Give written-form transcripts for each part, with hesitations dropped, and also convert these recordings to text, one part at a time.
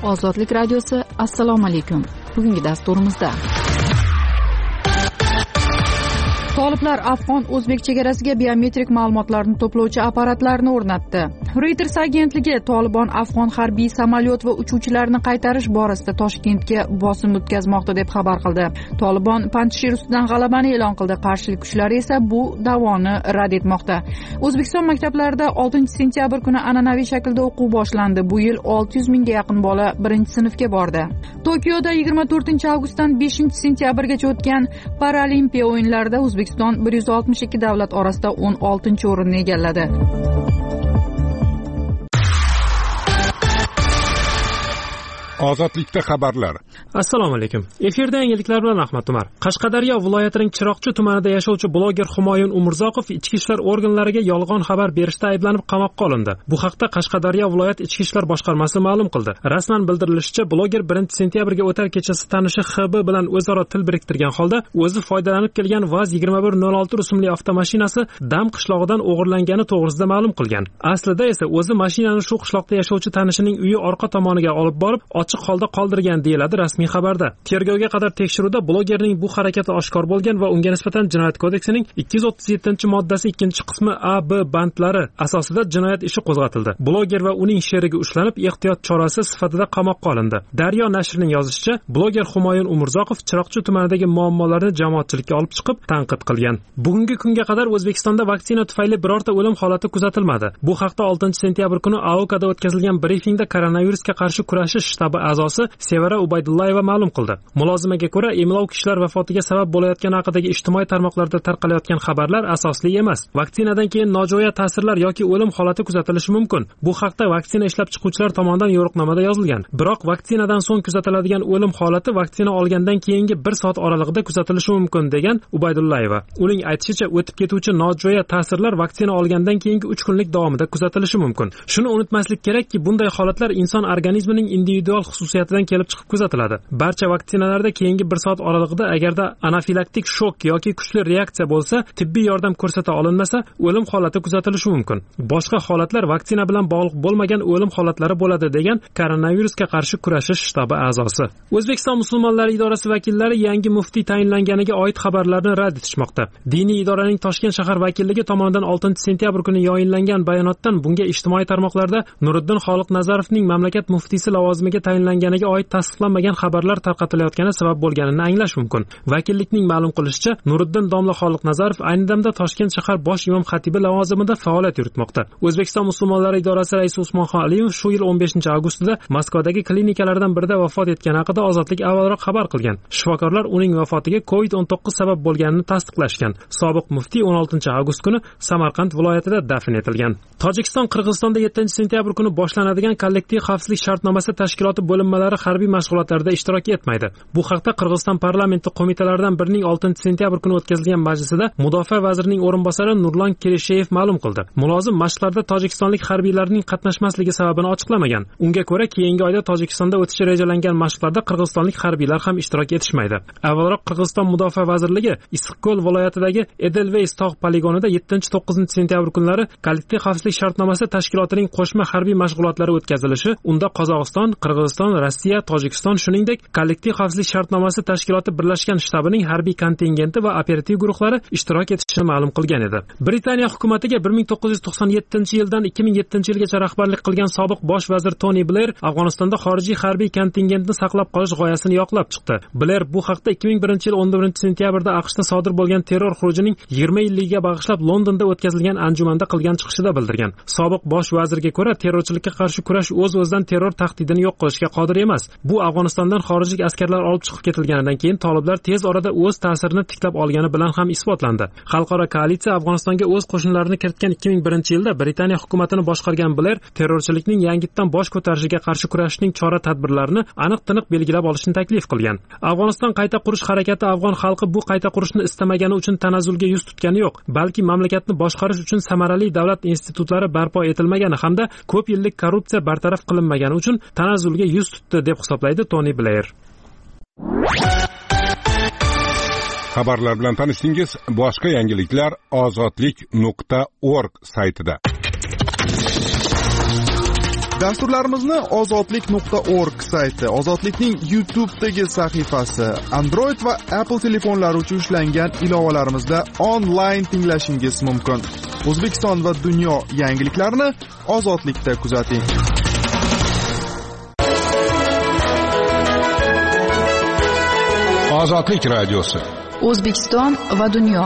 Ozodlik radiosi, assalomu alaykum. Bugungi dasturimizda Toliblar Afg'on o'zbek chegarasiga biometrik ma'lumotlarni to'plovchi apparatlarni o'rnatdi. Reuters agentligi Tolibon Afg'on harbiy samolyot va uchuvchilarini qaytarish borasida Toshkentga bosim o'tkazmoqda deb xabar qildi. Tolibon Panjshir ustidan g'alabani e'lon qildi. Qarshilik kuchlari esa bu da'voni rad etmoqda. O'zbekiston maktablarida 6-sentyabr kuni an'anaviy shaklda o'quv boshlandi. Bu yil 600 mingga yaqin bola 1-sinfga bordi. Tokioda 24-avgustdan 5-sentyabrgacha o'tgan Paralimpiya o'yinlarida O'zbekiston 162 davlat orasida 16-o'rinni egalladi. Ozodlikda xabarlar. Assalomu alaykum. Efirda yangiliklar bilan Ahmad Umar. Qashqadaryo viloyatining Chiroqchi tumanida yashovchi bloger Humoyun Umurzoqov ichki ishlar organlariga yolg'on xabar berishda ayblanib qamoqqa olindi. Bu haqda Qashqadaryo viloyat ichki ishlar boshqarmasi ma'lum qildi. Rasman bildirilishicha, bloger 1-sentyabrga o'tar kechasi tanishi XB bilan o'zaro til biriktirgan holda o'zi foydalanib kelgan VAZ 2106 rusumli avtomashinasi Dam qishlog'idan o'g'irlangani to'g'risida ma'lum qilgan. Aslida esa o'zi mashinani shu qishloqda yashovchi tanishining uyi orqa tomoniga olib borib ochiq holda qoldirgan deyiladi rasmiy xabarda. Tergovga qadar tekshiruvda blogerning bu harakati oshkor bo'lgan va unga nisbatan Jinoyat kodeksining 237-moddasi 2-qismi A, B bandlari asosida jinoyat ishi qo'zg'atildi. Bloger va uning sherigi ushlanib, ehtiyot chorasi sifatida qamoqqa olindi. Daryo nashrining yozishicha, bloger Humoyun Umurzoqov Chiroqchi tumanidagi muammolarni jamoatchilikka olib chiqib, tanqid qilgan. Bugungi kunga qadar O'zbekistonda vaksina tufayli birorta o'lim holati kuzatilmadi. Bu haqda 6-sentyabr kuni AOKda o'tkazilgan brifingda koronavirusga qarshi kurashish shtabi a'zosi Sevara Ubaydullayeva ma'lum qildi. Mulozimaga ko'ra, emlov kishilar vafotiga sabab bo'layotgani haqidagi ijtimoiy tarmoqlarda tarqalayotgan xabarlar asosli emas. Vaksinadan keyin nojo'ya ta'sirlar yoki o'lim holati kuzatilishi mumkin. Bu haqda vaksina ishlab chiquvchilar tomonidan yo'riqnomada yozilgan. Biroq vaksinadan so'ng kuzatiladigan o'lim holati vaksina olgandan keyingi 1 soat oralig'ida kuzatilishi mumkin degan Ubaydullayeva. Uning aytishicha, o'tib ketuvchi nojo'ya ta'sirlar vaksina olgandan keyingi 3 kunlik davomida kuzatilishi mumkin. Shuni unutmaslik kerakki, bunday holatlar inson organizmining individual xususiyatidan kelib chiqib kuzatiladi. Barcha vaksinalarda keyingi 1 soat oralig'ida agarda anafilaktik shok yoki kuchli reaksiya bo'lsa, tibbiy yordam ko'rsata olinmasa, o'lim holati kuzatilishi mumkin. Boshqa holatlar vaksina bilan bog'liq bo'lmagan o'lim holatlari bo'ladi degan koronavirusga qarshi kurashish shtabi a'zosi. O'zbekiston musulmonlari idorasi vakillari yangi muftiy tayinlanganiga oid xabarlarni rad etishmoqda. Diniy idoraning Toshkent shahar vakilligi tomonidan 6-sentyabr kuni yayinlangan bayonotdan bunga ijtimoiy tarmoqlarda Nuriddin Xoliqnazarovning mamlakat muftiysi lavozimiga tayinlanganiga oid tasdiqlanmagan xabarlar tarqatilayotgani sabab bo'lganini anglash mumkin. Vakillikning ma'lum qilishicha, Nuriddin domla Xoliqnazarov ayni damda Toshkent shahar bosh imom xatibi lavozimida faoliyat yuritmoqda. O'zbekiston musulmonlari idorasi raisi Usmonxon Aliyov shu yil 15-avgustida Moskvadagi klinikalardan birida vafot etgani haqida Ozodlik avvalroq xabar qilgan. Shifokorlar uning vafotiga COVID-19 sabab bo'lganini tasdiqlashgan. Sobiq muftiy 16-avgust kuni Samarqand viloyatida dafn etilgan. Tojikiston Qirg'izistonda 7-sentyabr kuni boshlanadigan kollektiv xavfsizlik shartnomasi tashkiloti bo'linmalari harbiy mashg'ulotlarda ishtirok etmaydi. Bu haqda Qirg'iziston parlamenti qo'mitalaridan birining 6-sentyabr kuni o'tkazilgan majlisida Mudofaa vazirining o'rinbosari Nurlon Keresheyev ma'lum qildi. Mulozim mashqlarda tojikistonlik harbiylarning qatnashmasligi sababini ochiqlamagan. Unga ko'ra, keyingi oyda Tojikistonda o'tishi rejalangan mashqlarda qirg'izistonlik harbiylar ham ishtirok etishmaydi. Avvalroq Qirg'iziston Mudofaa vazirligi Issiqko'l viloyatidagi Edelveys tog' poligonida 7-9-sentyabr kunlari kollektiv xavfsizlik shartnomasi tashkilotining qo'shma harbiy mashg'ulotlari o'tkazilishi, unda Qozog'iston, Qirg'iziston, Rossiya, Tojikiston, shuningdek kollektiv xavfsizlik shartnomasi tashkiloti birlashgan shtabining harbiy kontingenti va operativ guruhlari ishtirok etishini ma'lum qilgan edi. Britaniya hukumatiga 1997-yildan 2007-yilgacha rahbarlik qilgan sobiq bosh vazir Tony Blair Afg'onistonda xorijiy harbiy kontingentni saqlab qolish g'oyasini yoqlab chiqdi. Blair bu haqda 2001-yil 11-sentyabrda AQShda sodir bo'lgan terror xurujining 20 yilligiga bag'ishlab Londonda o'tkazilgan anjumanda qilgan chiqishida bildirgan. Sobiq bosh vazirga ko'ra, terrorchilikka qarshi kurash o'z-o'zidan terror tahdidini yo'q qilishga qodir emas. Bu Afg'onistondan xorijlik askarlar olib chiqib ketilganidan keyin toliblar tez orada o'z ta'sirini tiklab olgani bilan ham isbotlandi. Xalqaro koalitsiya Afg'onistonga o'z qo'shinlarini kiritgan 2001-yilda Britaniya hukumatini boshqargan Blair terrorchilikning yangitdan bosh ko'tarishiga qarshi kurashishning chora-tadbirlarini aniq-tiniq belgilab olishni taklif qilgan. Afg'oniston qayta qurish harakati afg'on xalqi bu qayta qurishni istamagani uchun tanazzulga yuz tutgani yo'q, balki mamlakatni boshqarish uchun samarali davlat institutlari barpo etilmagani hamda ko'p yillik korrupsiya bartaraf qilinmagani uchun tanazzulga yuz tutdi deb hisoblaydi Tony Blair. Xabarlar bilan tanishdingiz. Boshqa yangiliklar ozodlik.org saytida. Dasturlarimizni ozodlik.org sayti, Ozodlikning YouTube'dagi sahifasi, Android va Apple telefonlari uchun ishlangan ilovalarimizda onlayn tinglashingiz mumkin. O'zbekiston va dunyo yangiliklarini Ozodlikda kuzating. Ozodlik radiosi. O'zbekiston va dunyo.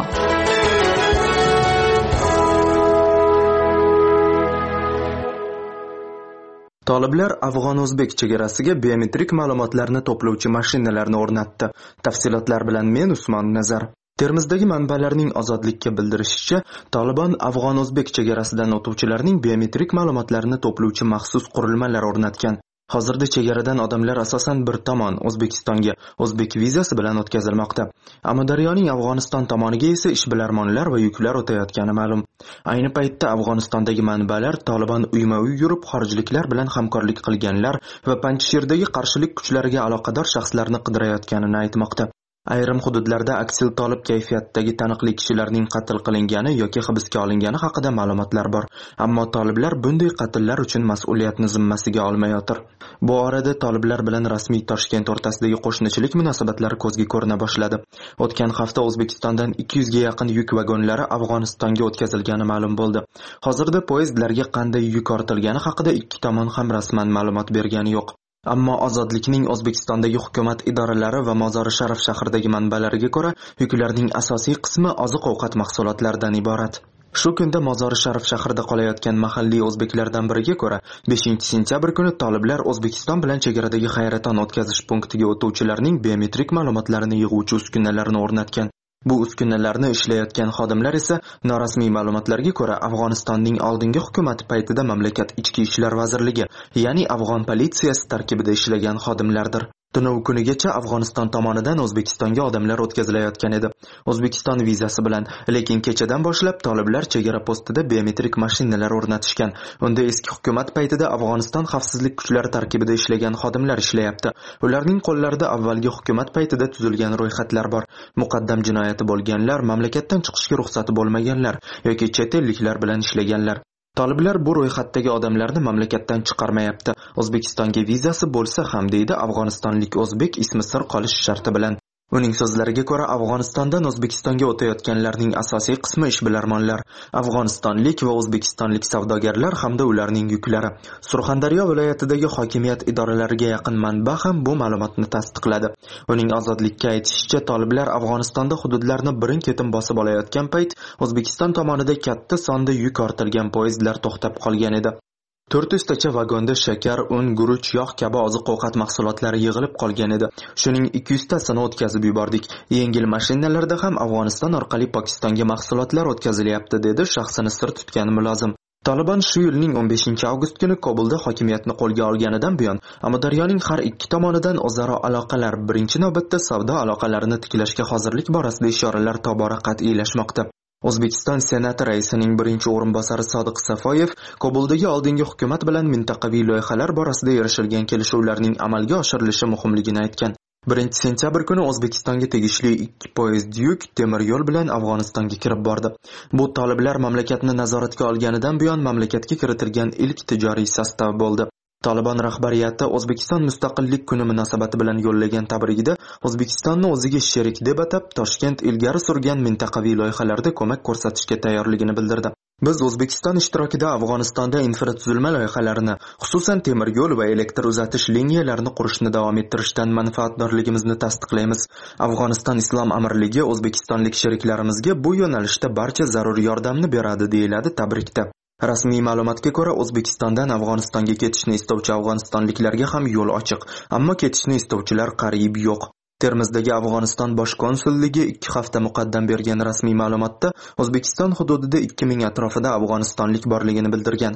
Toliblar afg'on-o'zbek chegarasiga biometrik ma'lumotlarni to'plovchi mashinalarni o'rnatdi. Tafsilotlar bilan men Usmon Nazar. Termizdagi manbalarning Ozodlikka bildirishicha, Tolibon afg'on-o'zbek chegarasidan o'tuvchilarning biometrik ma'lumotlarini to'plovchi maxsus qurilmalar o'rnatgan. Hozirda chegaradan odamlar asosan bir tomon O'zbekistonga o'zbek vizasi bilan o'tkazilmoqda. Amudaryoning Afg'oniston tomoniga esa ishbilarmonlar va yuklar o'tayotgani ma'lum. Ayni paytda Afg'onistondagi manbalar Tolibon uyma-uy yurib xorijliklar bilan hamkorlik qilganlar va Panjshirdagi qarshilik kuchlariga aloqador shaxslarni qidirayotganini aytmoqda. Ayrim hududlarda aksil tolib kayfiyatdagi taniqli kishilarning qatl qilingani yoki hibsga olingani haqida ma'lumotlar bor. Ammo toliblar bunday qatllar uchun mas'uliyatni zimmasiga olmayotir. Bu orada toliblar bilan rasmiy Toshkent o'rtasidagi qo'shnichilik munosabatlari ko'zga ko'rina boshladi. O'tgan hafta O'zbekistondan 200 ga yaqin yuk vagonlari Afg'onistonga o'tkazilgani ma'lum bo'ldi. Hozirda poyezdlarga qanday yuk ortilgani haqida ikki tomon ham rasman ma'lumot bergani yo'q. Ammo Ozodlikning O'zbekistondagi hukumat idoralari va Mozori Sharif shahridagi manbalariga ko'ra, yuklarning asosiy qismi oziq-ovqat mahsulotlaridan iborat. Shu kunda Mozori Sharif shahrida qolayotgan mahalliy o'zbeklardan biriga ko'ra, 5-sentyabr kuni toliblar O'zbekiston bilan chegaradagi hayraton o'tkazish punktiga o'tuvchilarning biometrik ma'lumotlarini yig'uvchi uskunalarni o'rnatgan. Bu uskunalarni ishlayotgan xodimlar esa norasmiy ma'lumotlarga ko'ra Afg'onistonning oldingi hukumati paytida mamlakat ichki ishlar vazirligi, ya'ni Afg'on politsiyasi tarkibida ishlagan xodimlardir. Tunov kunigacha Afg'oniston tomonidan O'zbekistonga odamlar o'tkazilayotgan edi. O'zbekiston vizasi bilan, lekin kechadan boshlab toliblar chegara postida biometrik mashinalar o'rnatishgan. Unda eski hukumat paytida Afg'oniston xavfsizlik kuchlari tarkibida ishlagan xodimlar ishlayapti. Ularning qo'llarida avvalgi hukumat paytida tuzilgan ro'yxatlar bor. Muqaddam jinoyati bo'lganlar, mamlakatdan chiqishga ruxsati bo'lmaganlar yoki chet elliklar bilan ishlaganlar. Toliblar bu ro'yxatdagi odamlarni mamlakatdan chiqarmayapti. O'zbekistonga vizasi bo'lsa ham deydi afg'onistonlik o'zbek ismi sir qolish sharti bilan. Uning so'zlariga ko'ra, Afg'onistondan O'zbekistonga o'tayotganlarning asosiy qismi ishbilarmonlar, afg'onistonlik va o'zbekistonlik savdogarlar hamda ularning yuklari. Surxondaryo viloyatidagi hokimiyat idoralariga yaqin manba ham bu ma'lumotni tasdiqladi. Uning Ozodlikka aytishicha, toliblar Afg'onistonda hududlarni birin-ketin bosib olayotgan payt O'zbekiston tomonida katta sonda yuk ortilgan poyezdlar to'xtab qolgan edi. 400 tacha vagonda shakar, un, guruch, yog' kabi oziq-ovqat mahsulotlari yig'ilib qolgan edi. Shuning 200 tasini o'tkazib yubordik. Yengil mashinalarda ham Afg'oniston orqali Pokistonga mahsulotlar o'tkazilyapti, dedi shaxsini sir tutgan mulozim. Tolibon shu yilning 15-avgust kuni Kobulda hokimiyatni qo'lga olganidan buyon Amudaryoning har ikki tomonidan o'zaro aloqalar, birinchi navbatda savdo aloqalarini tiklashga hozirlik borasida ishoralar tobora qat'iylashmoqda. O'zbekiston Senati raisining birinchi o'rinbosari Sodiq Safoyev Kobuldagi oldingi hukumat bilan mintaqaviy loyihalar borasida erishilgan kelishuvlarning amalga oshirilishi muhimligini aytgan. 1-sentyabr kuni O'zbekistonga tegishli 2 poyezd yuk temir yo'l bilan Afg'onistonga kirib bordi. Bu toliblar mamlakatni nazoratga olganidan buyon mamlakatga kiritilgan ilk tijoriy sostav bo'ldi. Tolibon rahbariyati O'zbekiston mustaqillik kuni munosabati bilan yo'llagan tabrigida O'zbekistonni o'ziga sherik deb atab, Toshkent ilgari surgan mintaqaviy loyihalarda ko'mak ko'rsatishga tayyorligini bildirdi. Biz O'zbekiston ishtirokida Afg'onistonda infratuzilma loyihalarini, xususan temir yo'l va elektr uzatish liniyalarini qurishni davom ettirishdan manfaatdorligimizni tasdiqlaymiz. Afg'oniston Islom Amirligi o'zbekistonlik sheriklarimizga bu yo'nalishda barcha zarur yordamni beradi, deyiladi tabrikda. Rasmiy ma'lumotga ko'ra, O'zbekistondan Afg'onistonga ketishni istovchi afg'onistonliklarga ham yo'l ochiq, ammo ketishni istovchilar qariyb yo'q. Termizdagi Afg'oniston bosh konsulligi 2 hafta muqaddam bergan rasmiy ma'lumotda O'zbekiston hududida 2000 atrofida afg'onistonlik borligini bildirgan.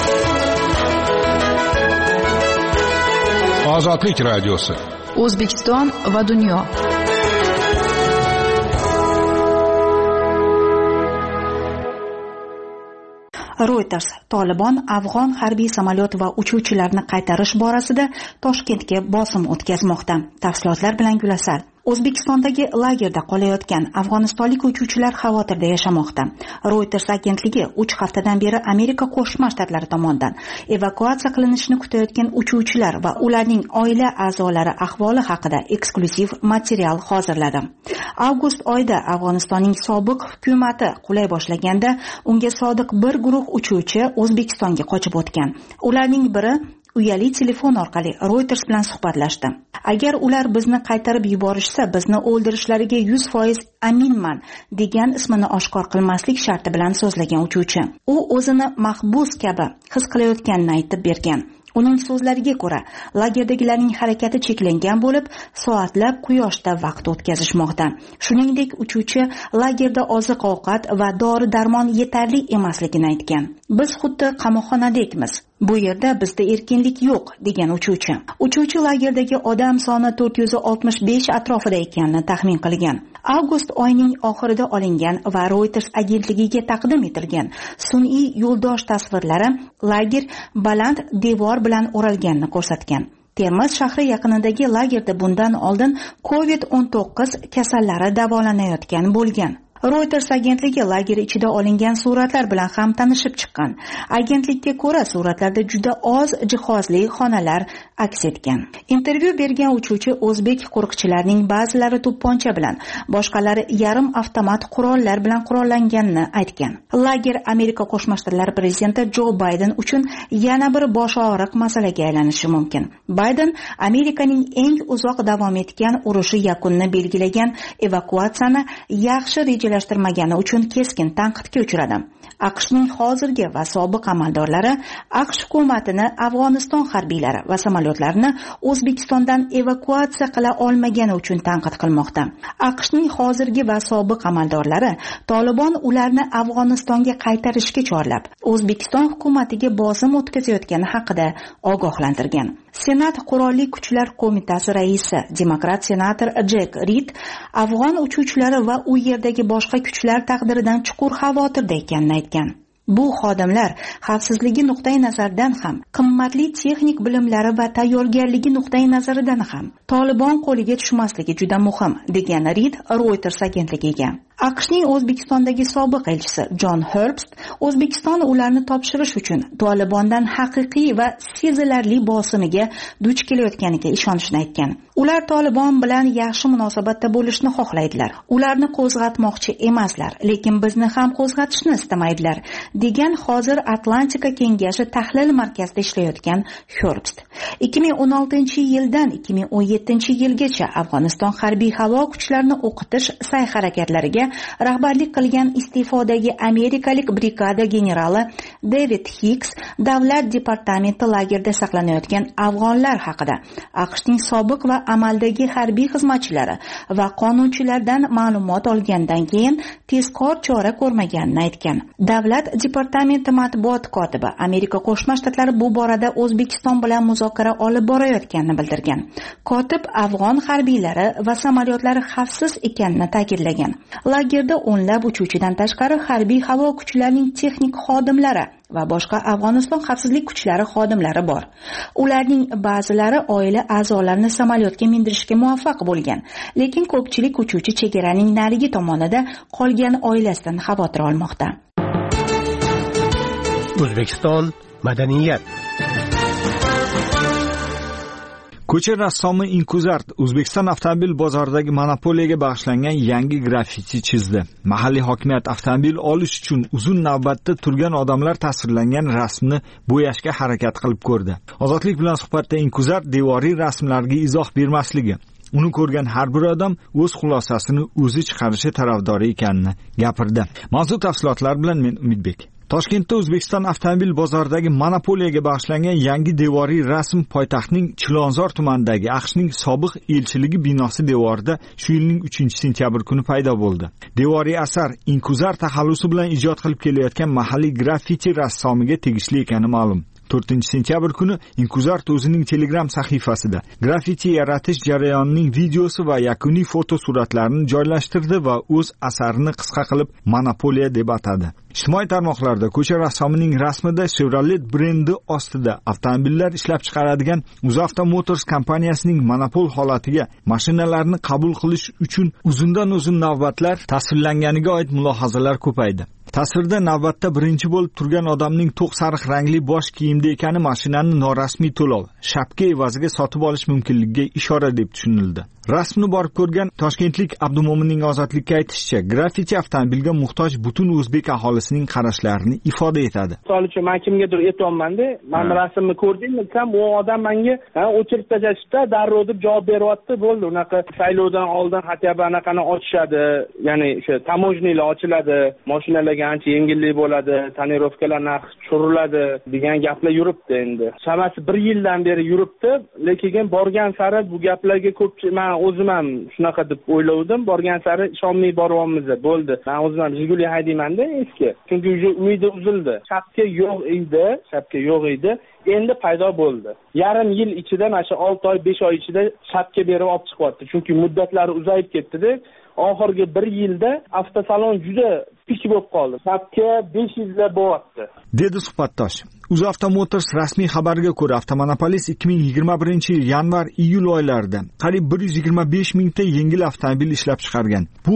Ozodlik radiosi. O'zbekiston va dunyo. Reuters: Tolibon afg'on harbiy samolyot va uchuvchilarni qaytarish borasida Toshkentga bosim o'tkazmoqda. Tafsilotlar bilan Gulasal. O'zbekistondagi lagerda qolayotgan afg'onistonlik uchuvchilar xavotirda yashamoqda. Reuters agentligi 3 haftadan beri Amerika Qo'shma Shtatlari tomonidan evakuatsiya qilinishini kutayotgan uchuvchilar va ularning oila a'zolari ahvoli haqida eksklyuziv material hozirladi. Avgust oyida Afg'onistonning sobiq hukumati qulay boshlaganda unga sodiq bir guruh uchuvchi O'zbekistonga qochib o'tgan. Ularning biri uyali telefon orqali Reuters bilan suhbatlashdi. Agar ular bizni qaytarib yuborishsa, bizni o'ldirishlariga 100% aminman degan ismini oshkor qilmaslik sharti bilan so'zlagan uchuvchi. U o'zini mahbus kabi his qilayotganini aytib bergan. Uning so'zlariga ko'ra, lagerdagilarning harakati cheklangan bo'lib, soatlab quyoshda vaqt o'tkazishmoqda. Shuningdek, uchuvchi lagerda oziq-ovqat va dori-darmon yetarli emasligini aytgan. Biz xuddi qamoqxonadekmiz. Bu yerda bizda erkinlik yo'q, degan uchuvchi. Uchuvchi lagerdagi odam soni 465 atrofida ekanini taxmin qilgan. Avgust oyining oxirida olingan va Reuters agentligiga taqdim etilgan sun'iy yo'ldosh tasvirlari lager baland devor bilan o'ralganini ko'rsatgan. Termiz shahri yaqinidagi lagerda bundan oldin COVID-19 kasallari davolanayotgan bo'lgan. Reuters agentligi lager ichida olingan suratlar bilan ham tanishib chiqqan. Agentlikka ko'ra, suratlarda juda oz jihozli xonalar aks etgan. Intervyu bergan uchuvchi o'zbek qo'riqchilarining ba'zilari to'pponcha bilan, boshqalari yarim avtomat qurollar bilan qurollanganini aytgan. Lager Amerika Qo'shma Shtatlari prezidenti Jo Bayden uchun yana bir bosh og'riq masalaga aylanishi mumkin. Bayden Amerikaning eng uzoq davom etgan urushi yakunini belgilagan evakuatsiyani yaxshi rejalashtirmagani uchun keskin tanqidga uchradi. AQShning hozirgi va sobiq amaldorlari AQSh hukumatini Afg'oniston harbiylari va samolyotlarini O'zbekistondan evakuatsiya qila olmagani uchun tanqid qilmoqda. AQShning hozirgi va sobiq amaldorlari Tolibon ularni Afg'onistonga qaytarishga chorlab, O'zbekiston hukumatiga bosim o'tkazayotgani haqida ogohlantirgan. Senat Qurolli Kuchlar qo'mitasi raisi, demokrat senator Jack Reed afg'on uchuvchilari va u yerdagi boshqa kuchlar taqdiridan chuqur xavotirda ekanini aytgan. Bu xodimlar xavfsizligi nuqtai nazaridan ham, qimmatli texnik bilimlari va tayyorgarligi nuqtai nazaridan ham Tolibon qo'liga tushmasligi juda muhim, degan Reed Reuters agentligiga. AQShning O'zbekistondagi sobiq elchisi John Herbst O'zbekiston ularni topshirish uchun Tolibondan haqiqiy va sezilarli bosimiga duch kelayotganiga ishonishini aytgan. Ular Tolibon bilan yaxshi munosabatda bo'lishni xohlaydilar. Ularni qo'zg'atmoqchi emaslar, lekin bizni ham qo'zg'atishni istamaydilar, degan hozir Atlantika kengashi tahlil markazida ishlayotgan Herbst. 2016-yildan 2017-yilgacha Afg'oniston harbiy havo kuchlarini o'qitish sa'y-harakatlariga rahbarlik qilgan iste'fodagi amerikalik brigada generali David Hicks davlat departamenti lagerda saqlanayotgan afg'onlar haqida AQShning sobiq va amaldagi harbiy xizmatchilari va qonunchilardan ma'lumot olgandan keyin tezkor chora ko'rmaganini aytgan. Davlat departamenti matbuot kotibi Amerika Qo'shma Shtatlari bu borada O'zbekiston bilan muzokara olib borayotganini bildirgan. Kotib afg'on harbiylari va samolyotlari xavfsiz ekanini ta'kidlagan. Lagerda o'nlab uchuvchidan tashqari harbiy havo kuchlarining texnik xodimlari va boshqa Afg'oniston xavfsizlik kuchlari xodimlari bor. Ularning ba'zilari oila a'zolarini samolyotga mindirishga muvaffaq bo'lgan, lekin ko'pchilik uchuvchi chegaraning narigi tomonida qolgan oilasidan xavotir olmoqda. O'zbekiston madaniyat. Ko'cha rassomi Inkuzart O'zbekiston avtomobil bozoridagi monopoliyaga bag'ishlangan yangi graffiti chizdi. Mahalliy hokimiyat avtomobil olish uchun uzun navbatda turgan odamlar tasvirlangan rasmni bo'yashga harakat qilib ko'rdi. Ozodlik bilan suhbatda Inkuzart devoriy rasmlarga izoh bermasligi, uni ko'rgan har bir odam o'z xulosasini o'zi chiqarishi tarafdori ekanini gapirdi. Mavzu tafsilotlar bilan men Umidbek. Toshkentda O'zbekiston avtomobil bozoridagi monopoliyaga bag'ishlangan yangi devoriy rasm poytaxtning Chilonzor tumanidagi AQShning sobiq elchiligi binosi devorida shu yilning 3-sentyabr kuni paydo bo'ldi. Devoriy asar Inkuzar taxallusi bilan ijod qilib kelayotgan mahalliy graffiti rassomiga tegishli ekani ma'lum. 4-sentyabr kuni Inkuzart o'zining Telegram sahifasida graffiti yaratish jarayonining videosi va yakuniy fotosuratlarini joylashtirdi va o'z asarini qisqa qilib Monopoliya deb atadi. Ijtimoiy tarmoqlarda ko'cha rassomining rasmida Chevrolet brendi ostida avtomobillar ishlab chiqaradigan UzAuto Motors kompaniyasining monopol holatiga mashinalarni qabul qilish uchun uzundan-uzun navbatlar tasvirlanganiga oid mulohazalar ko'paydi. Tasvirda navbatda birinchi bo'lib turgan odamning to'q sariq rangli bosh kiyimda ekani mashinani norasmiy to'lov, shapka evaziga sotib olish mumkinligiga ishora deb tushunildi. Rasmni borib ko'rgan toshkentlik Abdumo'minning Ozodlikka aytishicha, graffiti avtomobilga muhtoj butun o'zbek aholisining qarashlarini ifoda etadi. Misol uchun men kimgadir aytayapman-da, men rasmni ko'rdingmi desam, u odam menga o'chirib tashlashda darrov deb javob beryapti, bo'ldi. Unaqa saylovdan oldin hatto anaqani ochishadi, ya'ni o'sha tamojnilar ochiladi, mashinalarga ancha yengillik bo'ladi, tonirovkalar narxi tushiriladi degan gaplar yuribdi endi. Chamasi 1 yildan beri yuribdi, lekin borgan sari bu gaplarga ko'pchilik o'zim ham shunaqa deb o'ylovdim. Borgan sari ishonmay boryapmiz. Bo'ldi. Men o'zim ham Jiguli haydayman-da eski. Chunki umidi uzildi. Shapka yo'q edi. Endi paydo bo'ldi. Yarim yil ichida, mana shu 6 oy, 5 oy ichida shapka berib olib chiqyapti. Chunki muddatlari uzayib ketdi-da. Oxirgi 1 yilda avtosalon juda pik bo'lib qoldi. Shapka 500 ga bo'lyapti, dedi suhbatdosh. UzAuto Motors rasmiy xabariga ko'ra, avtomonopolist 2021-yil yanvar-iyul oylarida qariyb 125 mingta yengil avtomobil ishlab chiqargan. Bu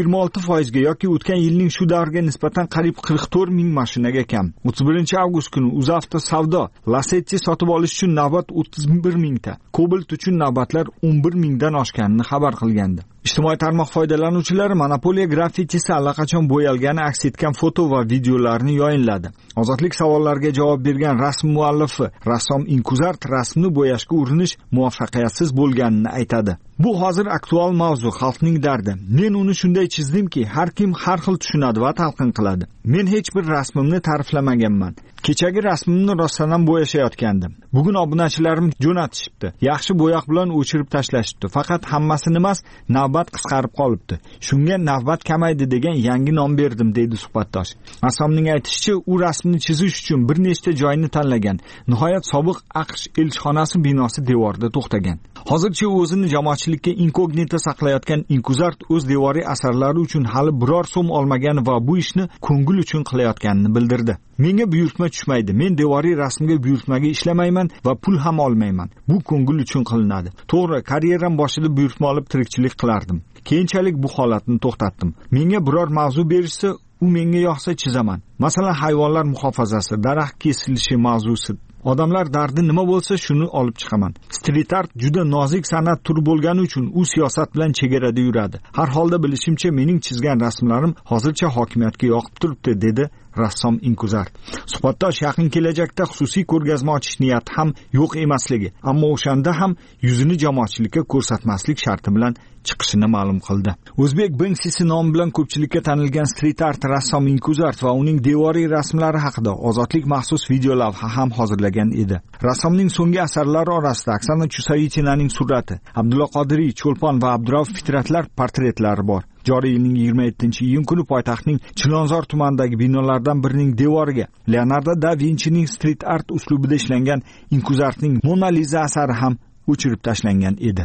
26% ga yoki o'tgan yilning shu davriga nisbatan qariyb 44 ming mashinaga kam. 31-avgust kuni UzAuto Savdo Lacetti sotib olish uchun navbat 31 mingta, Cobalt uchun navbatlar 11 mingdan oshganini xabar qilgandi. Ijtimoiy tarmoq foydalanuvchilari Monopoliya graffitisi allaqachon bo'yalgani aks etgan foto va videolarni yoyinladi. Ozodlik savollariga javob bergan rasm muallifi rassom Inkuzart rasmni bo'yashga urinish muvaffaqiyatsiz bo'lganini aytadi. Bu hozir aktual mavzu, xalqning dardi. Men uni shunday chizdimki, har kim har xil tushunadi va talqin qiladi. Men hech bir rasmimni ta'riflamaganman. Kechagi rasmimni rostdan ham bo'yashayotgandim. Bugun obunachilarim jo'natishibdi. Yaxshi bo'yoq bilan o'chirib tashlashibdi. Faqat hammasini emas, navbat qisqarib qolibdi. Shunga navbat kamaydi degan yangi nom berdim, deydi suhbatdosh. Rassomning aytishicha, u rasmni chizish uchun bir nechta joyni tanlagan. Nihoyat sobiq AQSh elchixonasi binosi devorida to'xtagan. Hozircha o'zini jamoatchilikka inkognito saqlayotgan Inkuzart o'z devoriy asarlari uchun hali biror so'm olmagan va bu ishni ko'ngil uchun qilayotganini bildirdi. Menga buyurtma tushmaydi. Men devoriy rasmga buyurtmaga ishlamayman va pul ham olmayman. Bu ko'ngil uchun qilinadi. To'g'ri, karyeram boshida buyurtma olib tirikchilik qilardim. Keyinchalik bu holatni to'xtatdim. Menga biror mavzu berishsa, u menga yoqsa chizaman. Masalan, hayvonlar muhofazasi, daraxt kesilishi mavzusi. Odamlar dardi nima bo'lsa shuni olib chiqaman. Street art juda nozik san'at turi bo'lgani uchun u siyosat bilan chegarada yuradi. Har holda bilishimcha mening chizgan rasmlarim hozircha hokimiyatga yoqib turibdi, dedi rassom Inkuzart. Suhbatdosh yaqin kelajakda xususiy ko'rgazma ochish niyati ham yo'q emasligi, ammo o'shanda ham yuzini jamoatchilikka ko'rsatmaslik sharti bilan chiqishini ma'lum qildi. O'zbek Banksy nomi bilan ko'pchilikka tanilgan street art rassom Inkuzart va uning devoriy rasmlari haqida Ozodlik maxsus video lavha ham hozirlagan edi. Rassomning so'nggi asarlari orasida Oksana Chusayitinaning surati, Abdulla Qodiriy, Cho'lpon va Abdurauf Fitratlar portretlari bor. Joriy yilning 27-iyun kuni poytaxtning Chilonzor tumanidagi binolardan birining devoriga Leonardo da Vincining street art uslubida ishlangan Inkuzartning Mona Lisa asari ham o'chirib tashlangan edi.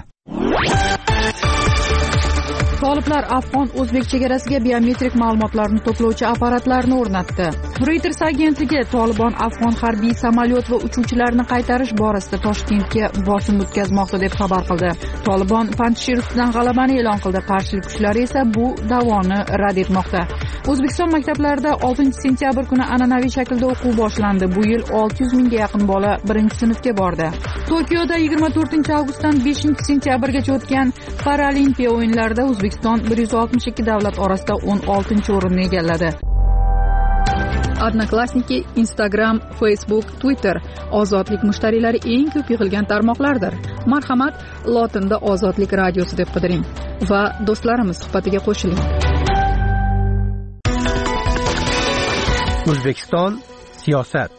Toliblar afg'on-o'zbek chegarasiga biometrik ma'lumotlarni to'plovchi apparatlarni o'rnatdi. Reuters agentligi Tolibon afg'on harbiy samolyot va uchuvchilarini qaytarish borasida Toshkentga bosim o'tkazmoqda deb xabar qildi. Tolibon Panjshir ustidan g'alabani e'lon qildi. Qarshilik kuchlari esa bu da'voni rad etmoqda. O'zbekiston maktablarida 6-sentyabr kuni an'anaviy shaklda o'quv boshlandi. Bu yil 600 mingga yaqin bola 1-sinfga bordi. Tokioda 24-avgustdan 5-sentyabrgacha o'tgan Paralimpiya o'yinlarida O'zbekiston 162 davlat orasida 16-o'rinni egalladi. Odnoklassniki, Instagram, Facebook, Twitter ozodlik mushtariylari eng ko'p yig'ilgan tarmoqlardir. Marhamat, lotinda Ozodlik radiosi deb qidiring va do'stlarimiz suhbatiga qo'shiling. O'zbekiston siyosat.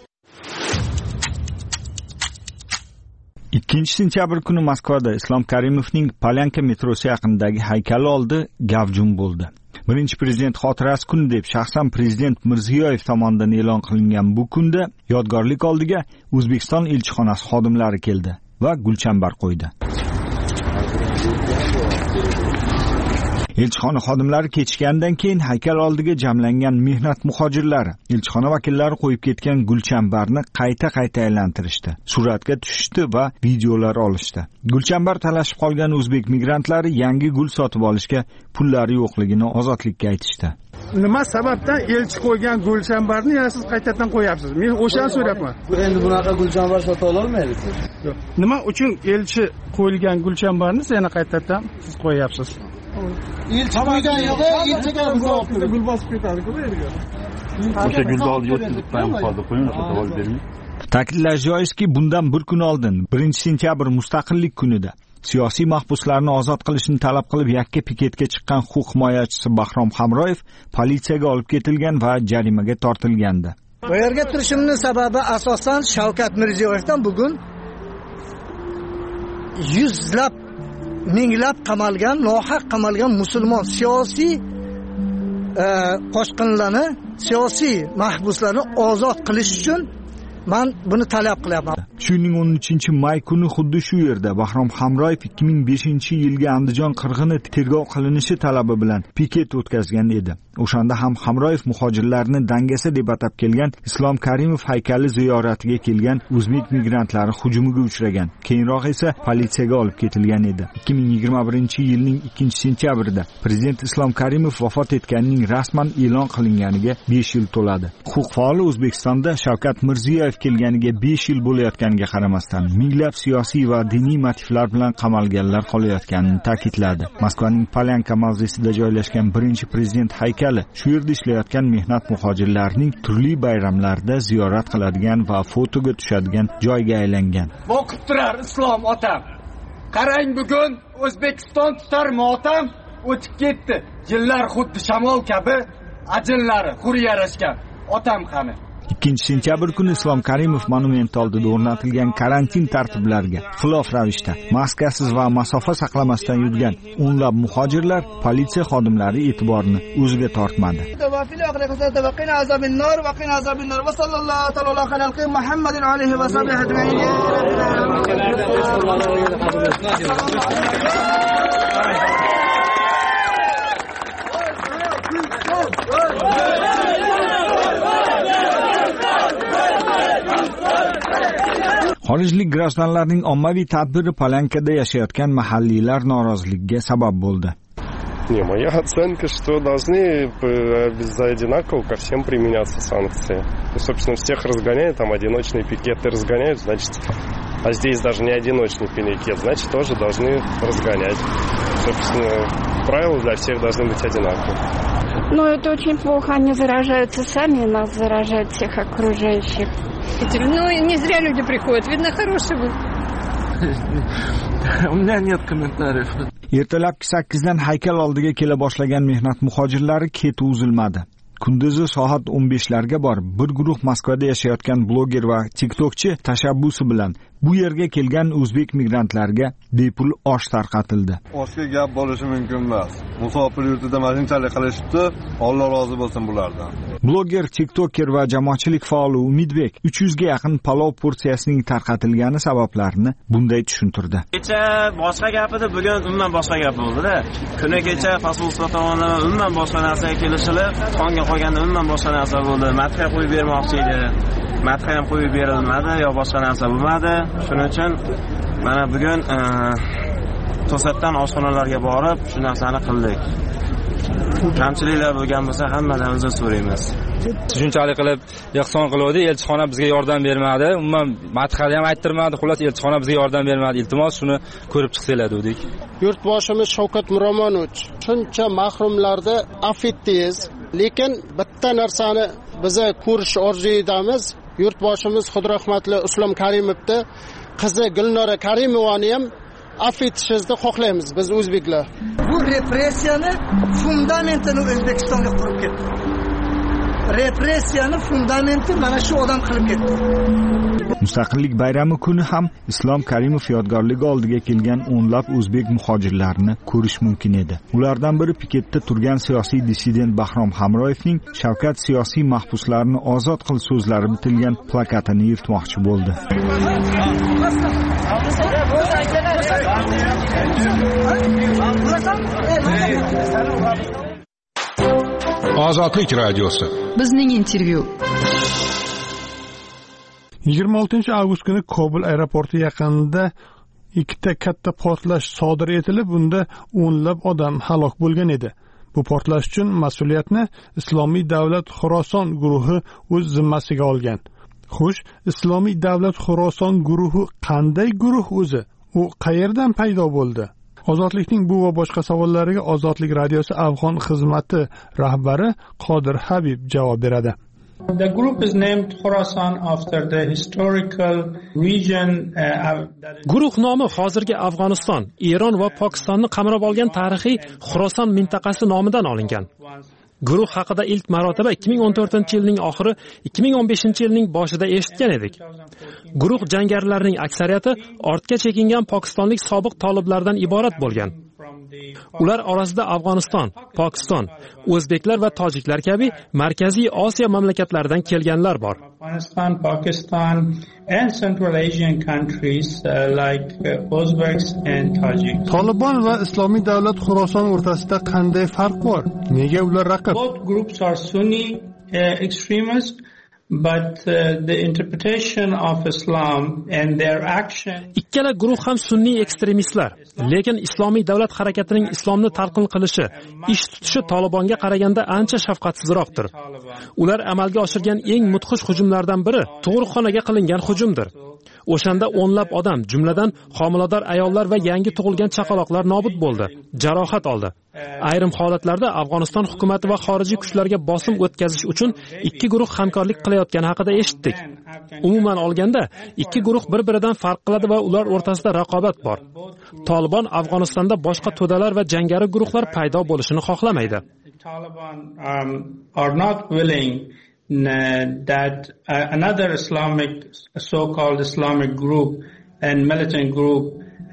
2-sentyabr kuni Moskvada Islom Karimovning Polyanka metrosi yaqinidagi haykali oldi gavjum bo'ldi. Birinchi prezident xotirasi kuni deb shaxsan prezident Mirziyoyev tomonidan e'lon qilingan bu kunda yodgorlik oldiga O'zbekiston elchixonasi xodimlari keldi va gulchambar qo'ydi. Elchixona xodimlari ketishgandan keyin haykal oldiga jamlangan mehnat muhojirlari elchixona vakillari qo'yib ketgan gulchambarni qayta aylantirishdi. Suratga tushishdi va videolar olishdi. Gulchambar talashib qolgan o'zbek migrantlari yangi gul sotib olishga pullari yo'qligini Ozodlikka aytishdi. Nima sababdan elchi qo'ygan gulchambarni yana siz qaytadan qo'yapsiz? Men o'shani so'rayapman. Endi bunaqa gulchambar sota olmaysiz. Yo'q. Nima uchun elchi qo'yilgan gulchambarni yana qaytadan siz qo'yapsiz? Elchi qo'ygan yo'q, elchiga gul bosib ketadi-ku bu yerga. O'sha gulni olib yo'tib qoldi, qo'ying, sotib olib bering. Ta'kidlash joizki, bundan bir kun oldin 1-sentyabr mustaqillik kunida siyosiy mahbuslarni ozod qilishni talab qilib yakka piketga chiqqan huquq himoyachisi Bahrom Hamroyev politsiyaga olib ketilgan va jarimaga tortilgandi. Bu yerga turishimning sababi asosan Shavkat Mirziyoyevdan bugun yuzlab minglab qamalgan, nohaq qamalgan musulmon siyosiy qochqinlarni, siyosiy mahbuslarni ozod qilish uchun men buni talab qilyapman. Shuning 13-may kuni xuddi shu yerda Bahrom Hamroyev 2005-yilgi Andijon qirg'ini tergov qilinishi talabi bilan piket o'tkazgan edi. O'shanda ham Hamroyev muhojirlarni dangasa deb atab kelgan Islom Karimov haykali ziyoratiga kelgan o'zbek migrantlari hujumiga uchragan. Keyinroq esa politsiyaga olib ketilgan edi. 2021-yilning 2-sentyabrida prezident Islom Karimov vafot etganining rasman e'lon qilinganiga 5 yil to'ladi. Huquq faoli O'zbekistonda Shavkat Mirziyoyev kelganiga 5 yil bo'layotganiga qaramasdan minglab siyosiy va diniy motivlar bilan qamalganlar qolayotganini ta'kidladi. Moskvaning Polyanka mavzesida joylashgan birinchi prezident haykali shu yerda ishlayotgan mehnat muhojirlarining turli bayramlarda ziyorat qiladigan va fotoga tushadigan joyga aylangan. Boqib turar islom otam. Qarang, bugun O'zbekiston tutar motam o'tib ketdi. Yillar xuddi shamol kabi ajinlari xur yarashgan. Otam qani. 2-sentyabr kuni Islom Karimov monumenti oldida o'rnatilgan karantin tartiblariga xilof ravishda maskasiz va masofa saqlamasdan yurgan o'nlab muhojirlar politsiya xodimlari e'tiborini o'ziga tortmadi. Xorijlik grajdanlarning ommaviy tadbiri Polyankada yashayotgan mahalliylar noroziligiga sabab bo'ldi. Не, моя оценка, что должны за одинаково ко всем применяться санкции. Ну, собственно, всех разгоняют, там одиночные пикеты разгоняют, значит, а здесь даже не одиночный пикет, значит, тоже должны разгонять. Собственно, правила для всех должны быть одинаковые. Ну, это очень плохо, они заражаются сами, нас заражают всех окружающих. Ну, не зря люди приходят, видно, хороший был. У меня нет комментариев. Ertalabki 8dan haykal oldiga kela boshlagan mehnat muhojirlari keti uzilmadi. Kunduzi soat 15larga borib, bir guruh Moskvada yashayotgan bloger va TikTokchi tashabbusi bilan bu yerga kelgan o'zbek migrantlarga bepul osh tarqatildi. Oshga gap bo'lishi mumkin emas. Musofir yurtida mashinchalik qilishibdi, Alloh rozi bo'lsin bulardan. Bloger, TikToker va jamoatchilik faoli Umidbek 300 ga yaqin palov porsiyasining tarqatilgani sabablarini bunday tushuntirdi. Kecha boshqa gap edi, bugun umuman boshqa gap bo'ldi-da. Kuni kecha posolstvo tomonidan umuman boshqa narsaga kelishilib, qonga qo'yganda umuman boshqa narsa bo'ldi. Madhiya qo'yib bermoqchi edi. Madhiya ham qo'yib berilmadi, yo boshqa narsa bo'lmadi. Shuning uchun mana bugun to'satdan oshxonalarga borib shu narsani qildik. Kamchiliklar bo'lgan bo'lsa hammadan uzr so'raymiz. Shunchalik qilib ehson qiluvdi, elchixona bizga yordam bermadi. Umuman madhiyani ham ayttirmadi. Xullas elchixona bizga yordam bermadi. Iltimos shuni ko'rib chiqsanglar dedik. Yurtboshimiz Shavkat Miromonovich shuncha mahrumlarni afv etdingiz, lekin bitta narsani biza ko'rish orzuyidamiz. Yurtboshimiz Xudrahmatli Islom Karimovni qizi Gulnora Karimovani ham afv etishingizni xohlaymiz biz o'zbeklar. Bu repressiyani fundamentini O'zbekistonga qurib ketdi. repressiyani fundamenti mana shu odam qilib ketdi. Mustaqillik bayrami kuni ham Islom Karimov yodgorligi oldiga kelgan o'nlab o'zbek muhojirlarni ko'rish mumkin edi. Ulardan biri piketda turgan siyosiy dissident Bahrom Hamroyevning Shavkat siyosiy mahbuslarni ozod qil so'zlari bitilgan plakatini yirtmoqchi bo'ldi. Ozodlik radiosi. Bizning intervyu. 26 avgust kuni Kobul aeroporti yaqinida ikkita katta portlash sodir etilib, unda o'nlab odam halok bo'lgan edi. Bu portlash uchun mas'uliyatni Islomiy davlat Xuroson guruhi o'z zimmasiga olgan. Xo'sh, Islomiy davlat Xuroson guruhi qanday guruh o'zi? U qayerdan paydo bo'ldi? Ozodlikning bu va boshqa savollariga Ozodlik radiosi Afg'on xizmati rahbari Qodir Habib javob beradi. The group is named Khorasan after the historical region. Guruh nomi hozirgi Afg'oniston, Eron va Pokistonni qamrab olgan tarixiy Xuroson mintaqasi nomidan olingan. Guruh haqida ilk marotaba 2014-yilning oxiri, 2015-yilning boshida eshitgan edik. Guruh jangarilarning aksariyati ortga chekingan pokistonlik sobiq toliblardan iborat bo'lgan. Ular orasida Afg'oniston, Pokiston, o'zbeklar va tojiklar kabi Markaziy Osiyo mamlakatlaridan kelganlar bor. Afghanistan, Pakistan and Central Asian countries like Uzbeks and Tajiks. Tolibon va Islomiy davlat Xuroson o'rtasida qanday farq bor? Nega ular raqib? Both groups are Sunni extremists, but the interpretation of Islam and their action. Ikkala guruh ham sunniy ekstremistlar, lekin Islomiy davlat harakatining islomni talqin qilishi, ish tutishi Tolibonga qaraganda ancha shafqatsizroqdir. Ular amalga oshirgan eng mudhish hujumlardan biri tug'ruqxonaga qilingan hujumdir. O'shanda o'nlab odam, jumladan homilador ayollar va yangi tug'ilgan chaqaloqlar nobud bo'ldi, jarohat oldi. Ayrim holatlarda Afg'oniston hukumati va xorijiy kuchlarga bosim o'tkazish uchun ikki guruh hamkorlik qilayotgani haqida eshitdik. Umuman olganda, ikki guruh bir-biridan farq qiladi va ular o'rtasida raqobat bor. Tolibon Afg'onistonda boshqa to'dalar va jangari guruhlar paydo bo'lishini xohlamaydi. Taliban are not willing that another Islamic, so-called Islamic group and militant group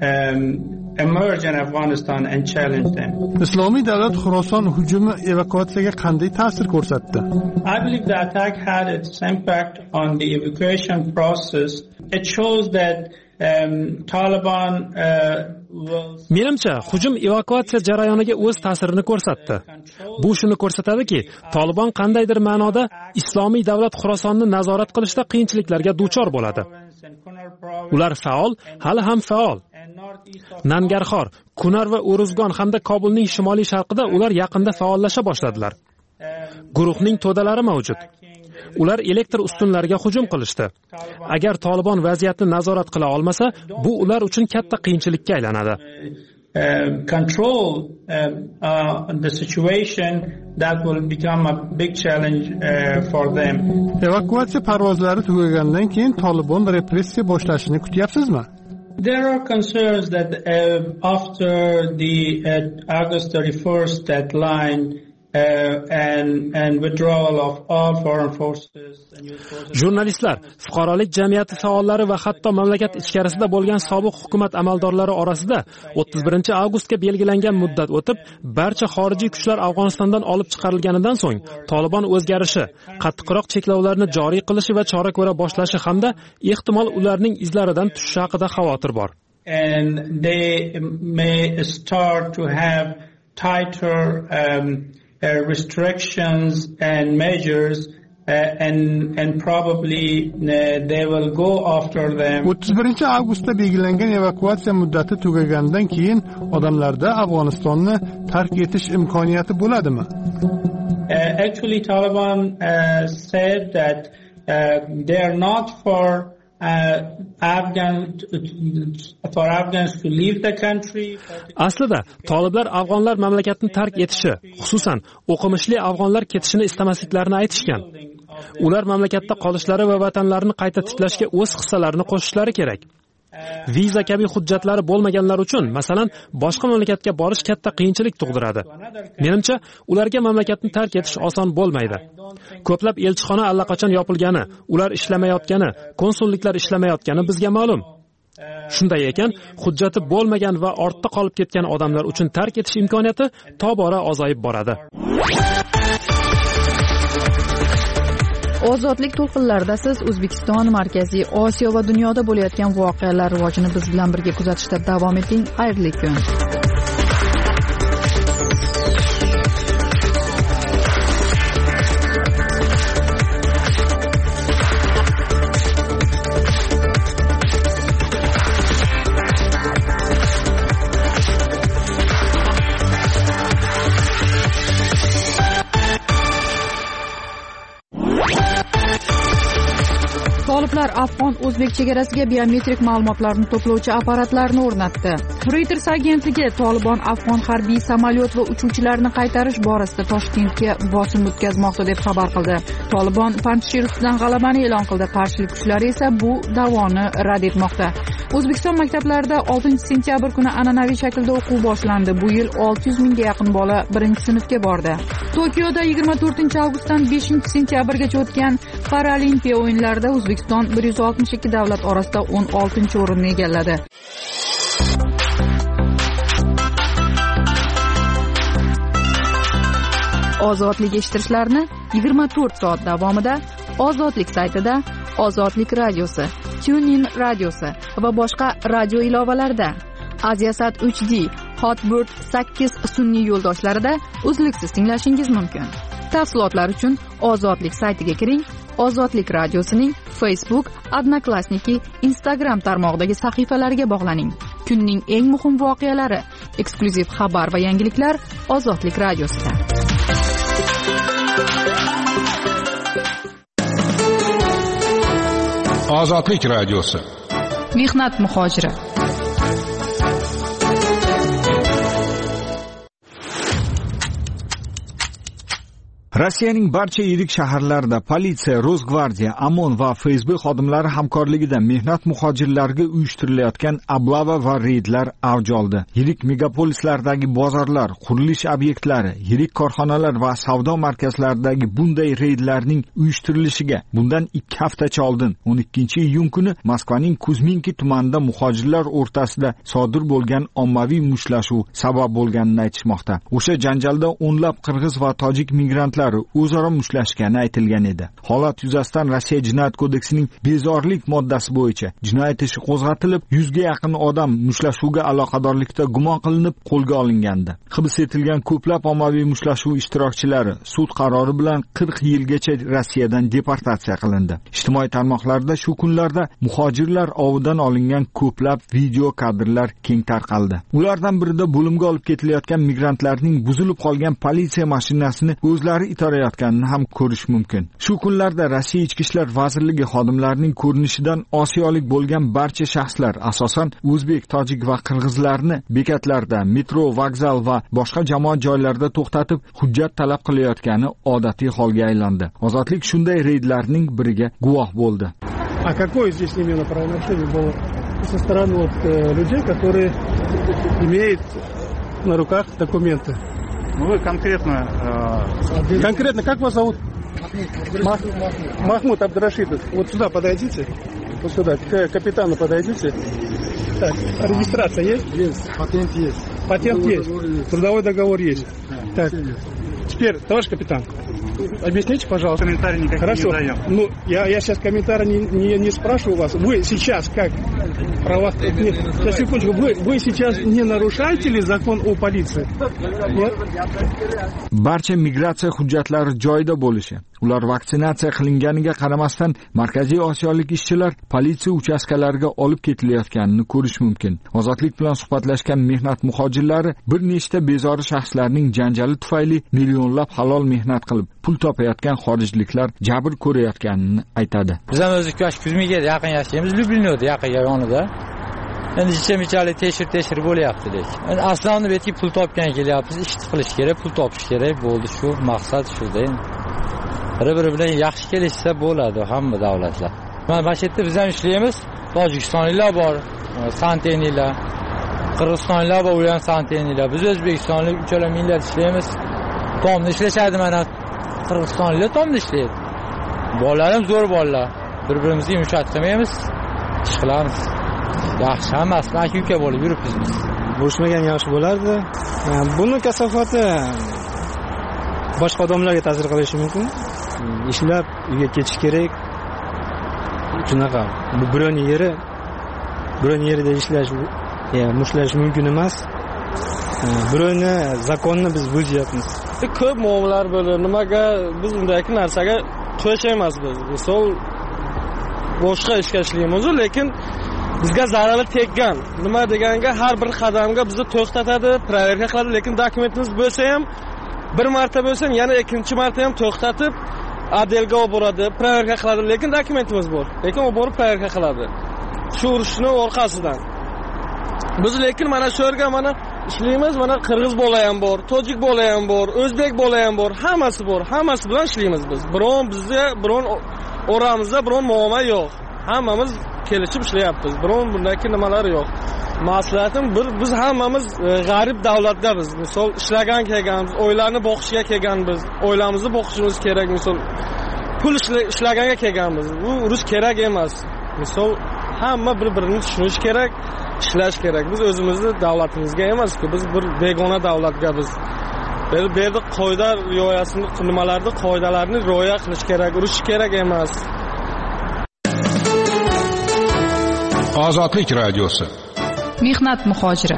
emerge in Afghanistan and challenge them. Islomiy davlat Xuroson hujumi evakuatsiyaga qanday ta'sir ko'rsatdi? I believe the attack had its impact on the evacuation process. It shows that Taliban Menimcha, hujum evakuatsiya jarayoniga o'z ta'sirini ko'rsatdi. Bu shuni ko'rsatadiki, Taliban qandaydir ma'noda Islomiy davlat Xurosonni nazorat qilishda qiyinchiliklarga duchor bo'ladi. Ular faol, hali ham faol. Nangarxor, Kunar va Uruzgon hamda Kobulning shimoliy sharqida ular yaqinda faollasha boshladilar. Guruhning to'dalari mavjud. Ular elektr ustunlariga hujum qilishdi. Agar Taliban vaziyatni nazorat qila olmasa, bu ular uchun katta qiyinchilikka aylanadi. Control the situation, that will become a big challenge for them. Evakuatsiya parvozlari tugagandan keyin Taliban repressiya boshlashini kutyapsizmi? There are concerns that after the August 31st deadline and withdrawal of all foreign forces. Jurnalistlar, fuqarolik jamiyati faollari va hatto mamlakat ichkarisida bo'lgan sobiq hukumat amaldorlari orasida 31 avgustga belgilangan muddat o'tib, barcha xorijiy kuchlar Afg'onistondan olib chiqarilganidan so'ng Taliban o'zgarishi, qattiqroq cheklovlarni joriy qilishi va chora ko'ra boshlashi hamda ehtimol ularning izlaridan tushishi haqida xavotir bor. And they may start to have tighter restrictions and measures and probably they will go after them. 31 avgustda belgilangan evakuatsiya muddati tugagandan keyin odamlarda Afg'onistonni tark etish imkoniyati bo'ladimi? Actually, Taliban said that they are not for Afghans to leave the country. Aslida toliblar afg'onlar mamlakatni tark etishi, xususan o'qimishli afg'onlar ketishini istamasliklarini aytishgan. Ular mamlakatda qolishlari va vatanlarini qayta tiklashga o'z hissalarini qo'shishlari kerak. Viza kabi hujjatlari bo'lmaganlar uchun, masalan, boshqa mamlakatga borish katta qiyinchilik tug'diradi. Menimcha, ularga mamlakatni tark etish oson bo'lmaydi. Ko'plab elchixona allaqachon yopilgani, ular ishlamayotgani, konsulliklar ishlamayotgani bizga ma'lum. Shunday ekan, hujjati bo'lmagan va ortda qolib ketgan odamlar uchun tark etish imkoniyati tobora ozayib boradi. Ozodlik to'lqinlarida siz O'zbekiston, Markaziy Osiyo va dunyoda bo'layotgan voqealar rivojini biz bilan birga kuzatishda davom eting. Xayrli kun. Toliblar afg'on-o'zbek chegarasiga biometrik ma'lumotlarni to'plovchi apparatlarni o'rnatdi. Reuters agentligi Tolibon afg'on harbiy samolyot va uchuvchilarini qaytarish borasida Toshkentga bosim o'tkazmoqda deb xabar qildi. Tolibon Panjshir ustidan g'alabani e'lon qildi. Qarshilik kuchlari esa bu da'voni rad etmoqda. O'zbekiston maktablarida 6-sentyabr kuni an'anaviy shaklda o'quv boshlandi. Bu yil 600 mingga yaqin bola 1-sinfga bordi. Tokioda 24-avgustdan 5-sentyabrgacha o'tgan Paralimpiya o'yinlarida O'zbekiston 162 davlat orasida 16-o'rinni egalladi. Ozodlik eshittirishlarni 24 soat davomida Ozodlik saytida, Ozodlik radiosi, TuneIn radiosi va boshqa radio ilovalarida, Aziasat HD, Hotbird 8 sun'iy yo'ldoshlarida uzluksiz tinglashingiz mumkin. Tafsilotlar uchun Ozodlik saytiga kiring. Ozodlik radiosining Facebook, Odnoklassniki, Instagram tarmog'idagi sahifalariga bog'laning. Kunning eng muhim voqealari, eksklyuziv xabar va yangiliklar Ozodlik radiosida. Ozodlik radiosi. Mehnat muhojiri. Rossiyaning barcha yirik shaharlarida politsiya, Rosgvardiya, Amon va FSB xodimlari hamkorligida mehnat muhojirlariga uyushtirilayotgan oblava va reydlar avj oldi. Yirik megapolislardagi bozorlar, qurilish obyektlari, yirik korxonalar va savdo markazlaridagi bunday reydlarning uyushtirilishiga bundan 2 haftacha oldin 12-iyun kuni Moskvaning Kuzminki tumanida muhojirlar o'rtasida sodir bo'lgan ommaviy mushtlashuv sabab bo'lganini aytishmoqda. O'sha janjalda o'nlab qirg'iz va tojik migrantlar o'zaro mushlashgani aytilgan edi. Holat yuzasidan Rossiya Jinoyat kodeksining bezorilik moddasi bo'yicha jinoyat ishi qo'zg'atilib, 100 ga yaqin odam mushlashuvga aloqadorlikda gumon qilinib qo'lga olingandi. Hibs etilgan ko'plab ommaviy mushlashuv ishtirokchilari sud qarori bilan 40 yilgacha Rossiyadan deportatsiya qilindi. Ijtimoiy tarmoqlarda shu kunlarda muhojirlar ovidan olingan ko'plab video kadrlar keng tarqaldi. Ulardan birida bo'limga olib ketilayotgan migrantlarning buzilib qolgan politsiya mashinasini o'zlari itarayotganini ham ko'rish mumkin. Shu kunlarda Rossiya Ichki ishlar vazirligi xodimlarining ko'rinishidan osiyolik bo'lgan barcha shaxslar, asosan o'zbek, tojik va qirg'izlarni bekatlarda, metro, vokzal va boshqa jamoat joylarida to'xtatib, hujjat talab qilayotgani odatiy holga aylandi. Ozodlik shunday reydlarning biriga guvoh bo'ldi. А какое здесь именно правонарушение было со стороны людей, которые имеют на руках документы? Ну вы конкретно... Конкретно как вас зовут? Махмуд Абдрашидов. Вот сюда подойдите. Вот сюда, к капитану подойдите. Так, регистрация есть? Есть. Патент есть. Патент есть. Трудовой договор есть. Так. Теперь, товарищ капитан, объясните, пожалуйста. Комментарий никаких Хорошо. не даем. Ну, я сейчас комментарий не спрашиваю вас. Вы сейчас как права... Нет, сейчас, секундочку. Вы сейчас не нарушаете ли закон о полиции? Нет? Barcha migratsiya hujjatlari joyida bo'lishi, ular vaksinatsiya qilinganiga qaramasdan Markaziy Osiyolik ishchilar politsiya uchastkalariga olib ketilayotganini ko'rish mumkin. Ozodlik bilan suhbatlashgan mehnat muhojirlari bir nechta bezori shaxslarning janjali tufayli millionlab halol mehnat qilib pul topayotgan xorijliklar jabr ko'rayotganini aytadi. Biz ham o'zbekka Kuzminga yaqin yashaymiz, Lyublinyoda yaqin yonida. Endi ichimchalik tekshir bo'lyapti lekin. Endi aslini betki pul topgan kelyapmiz, ish qilish kerak, pul topish kerak, bo'ldi shu maqsad shuda. Bir-biri bilan yaxshi kelishsa bo'ladi hamma davlatlar. Mana bu yerda biz ham ishlaymiz. Tojikistonliklar bor, santeniylar. Qirg'izistonliklar bor, ular ham santeniylar. Biz o'zbekistonlik uchala millat ishlaymiz. Tomda ishlashadi mana. Qirg'izistonliklar tomda ishlaydi. Bolalarim zo'r bolalar. Bir-birimizga yumshat qilmaymiz. Ish qilamiz. Yaxshi hammasi aka-uka bo'lib yuribmiz biz. Bo'shmagan yaxshi bo'lardi. Buni kasofati boshqa odamlarga ta'sir qilishi mumkin. Ishlab uyga ketish kerak. Shunaqa. Bu birovning yerida ishlash, mushlash mumkin emas. Birovni zakonni biz buzyapmiz. Ko'p muammolar bo'ldi. Nimaga biz bunday narsaga qo'shaymiz biz. Misol boshqa ishga ishlaymiz, lekin bizga zarari teggan. Nima deganga har bir qadamga bizni to'xtatadi, proverka qiladi, lekin dokumentimiz bo'lsa ham bir marta bo'lsa ham yana ikkinchi marta ham to'xtatib adelga olib boradi, proverka qiladi, lekin dokumentimiz bor. Lekin u borib proverka qiladi. Shu urushni orqasidan. Biz lekin mana shu yerga mana ishlaymiz, mana qirg'iz bola ham bor, tojik bola ham bor, o'zbek bola ham bor, hammasi bor. Hammasi bilan ishlaymiz biz. Biron oramizda biron muammo yo'q. Hammamiz kelishib ishlayapmiz. Biron bundaki nimalar yo'q. Maslahatim biz hammamiz g'arib davlatdamiz. Misol ishlagan kelganmiz, oylarni boqishga kelganmiz, oilamizni boqishimiz kerak. Misol pul ishlaganga kelganmiz. Bu urush kerak emas. Misol hamma bir-birini tushunish kerak, ishlash kerak. Biz o'zimizni davlatimizga emas-ku, biz bir begona davlatga biz. Bu yerda qoida rioyasini, nimalarni, qoidalarni rioya qilish kerak, urush kerak emas. Ozodlik radiosi. Mehnat muhojiri.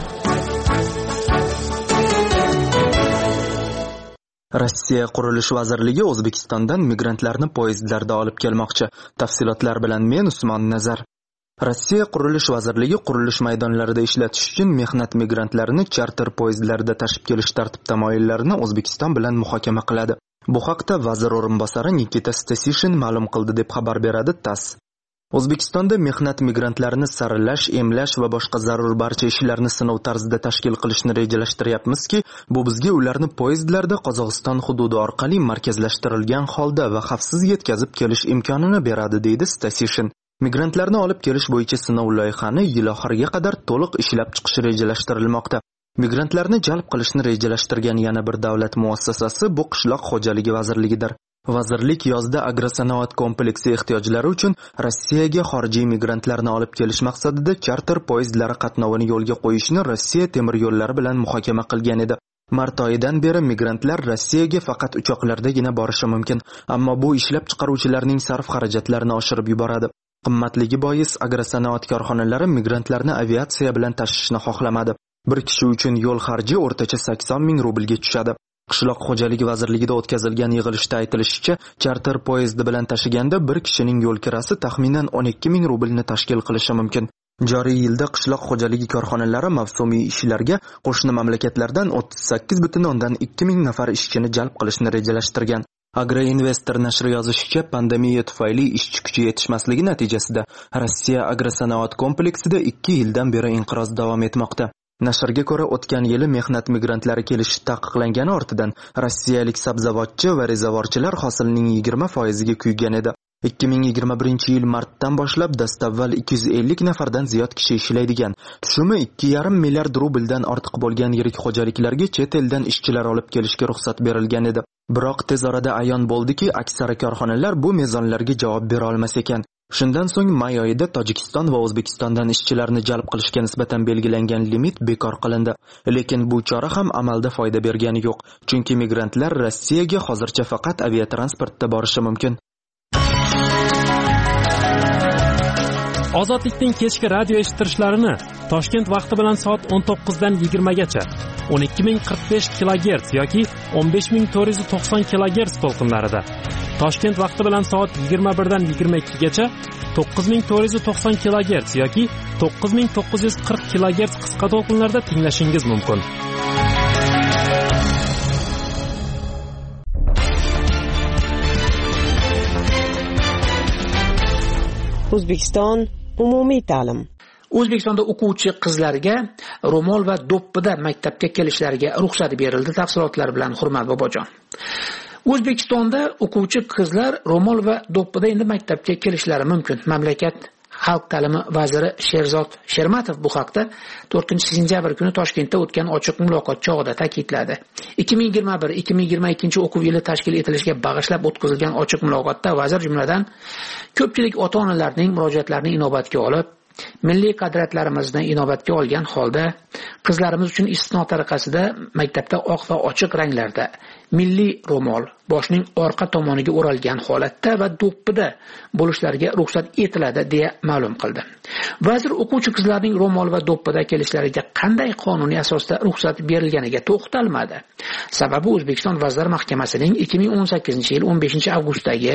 Rossiya Qurilish vazirligi O'zbekistondan migrantlarni poyezdlarda olib kelmoqchi. Tafsilotlar bilan men Usmon Nazar. Rossiya Qurilish vazirligi qurilish maydonlarida ishlatish uchun mehnat migrantlarini charter poyezdlarida tashib kelish tartib-tamoyillarini O'zbekiston bilan muhokama qiladi. Bu haqda vazir o'rinbosari Nikita Stasishin ma'lum qildi deb xabar beradi TASS. O'zbekistonda mehnat migrantlarini saralash, emlash va boshqa zarur barcha ishlarni sinov tarzida tashkil qilishni rejalashtiryapmizki, bu bizga ularni poyezdlarda Qozog'iston hududi orqali markazlashtirilgan holda va xavfsiz yetkazib kelish imkonini beradi, deydi Stasishin. Migrantlarni olib kelish bo'yicha sinov loyihani yil oxiriga qadar to'liq ishlab chiqish rejalashtirilmoqda. Migrantlarni jalb qilishni rejalashtirgan yana bir davlat muassasasi bu Qishloq xo'jaligi vazirligidir. Vazirlik yozda agrosanoat kompleksi ehtiyojlari uchun Rossiyaga xorijiy migrantlarni olib kelish maqsadida charter poyezdlari qatnovini yo'lga qo'yishni Rossiya temir yo'llari bilan muhokama qilgan edi. Mart oyidan beri migrantlar Rossiyaga faqat uchoqlardagina borishi mumkin, ammo bu ishlab chiqaruvchilarning sarf xarajatlarini oshirib yuboradi. Qimmatligi bois agrosanoat korxonalari migrantlarni aviatsiya bilan tashishni xohlamadi. Bir kishi uchun yo'l xarji o'rtacha 80 ming rublga tushadi. Qishloq xo'jaligi vazirligida o'tkazilgan yig'ilishda aytilishicha, charter poyezdi bilan tashiganda bir kishining yo'l kirasi taxminan 12 ming rublni tashkil qilishi mumkin. Joriy yilda qishloq xo'jaligi korxonalari mavsumiy ishlarga qo'shni mamlakatlardan 38,2 ming nafar ishchini jalb qilishni rejalashtirgan. Agroinvestor nashri yozishicha, pandemiya tufayli ishchi kuchi yetishmasligi natijasida Rossiya agrosanoat kompleksida 2 yildan beri inqiroz davom etmoqda. Nashrga ko'ra, o'tgan yili mehnat migrantlari kelishi taqiqlangani ortidan rossiyalik sabzavotchi va rezavorchilar hosilning 20% ga kuygan edi. 2021 yil martdan boshlab dastavval 250 nafardan ziyod kishi ishlaydigan, tushumi 2,5 milliard rubldan ortiq bo'lgan yirik xo'jaliklarga chet eldan ishchilar olib kelishga ruxsat berilgan edi. Biroq tez orada ayon bo'ldiki, aksari korxonalar bu mezonlarga javob bera olmas ekan. Shundan so'ng may oyida Tojikiston va O'zbekistondan ishchilarni jalb qilishga nisbatan belgilangan limit bekor qilindi. Lekin bu chora ham amalda foyda bergani yo'q, chunki migrantlar Rossiyaga hozircha faqat aviatransportda borishi mumkin. Ozodlikning kechki radio eshittirishlarini Toshkent vaqti bilan soat 19 dan 20 gacha 12045 kHz yoki 15490 kHz to'lqinlarida, Toshkent vaqti bilan soat 21 dan 22 gacha 9490 kHz yoki 9940 kHz qisqa to'lqinlarda tinglashingiz mumkin. O'zbekiston umumiy ta'lim. O'zbekistonda o'quvchi qizlarga ro'mol va do'ppida maktabga kelishlariga ruxsat berildi. Tafsilotlar bilan Hurmat Bobojon. O'zbekistonda o'quvchi qizlar ro'mol va do'ppida endi maktabga kelishlari mumkin. Mamlakat Xalq ta'limi vaziri Sherzod Shermatov bu haqda 4-sentyabr kuni Toshkentda o'tgan ochiq muloqot chog'ida ta'kidladi. 2021-2022 o'quv yili tashkil etilishiga bag'ishlab o'tkazilgan ochiq muloqotda vazir jumladan ko'pchilik ota-onalarning murojaatlarini inobatga olib, milliy qadriyatlarimizni inobatga olgan holda qizlarimiz uchun istisno tariqasida maktabda oq va ochiq ranglarda milliy ro'mol boshning orqa tomoniga o'ralgan holatda va do'ppida bo'lishlariga ruxsat etiladi deya ma'lum qildi. Vazir o'quvchi qizlarning ro'mol va do'ppida kelishlariga qanday qonuniy asosda ruxsat berilganiga to'xtalmadi. Sababi O'zbekiston Vazirlar Mahkamasining 2018-yil 15-avgustdagi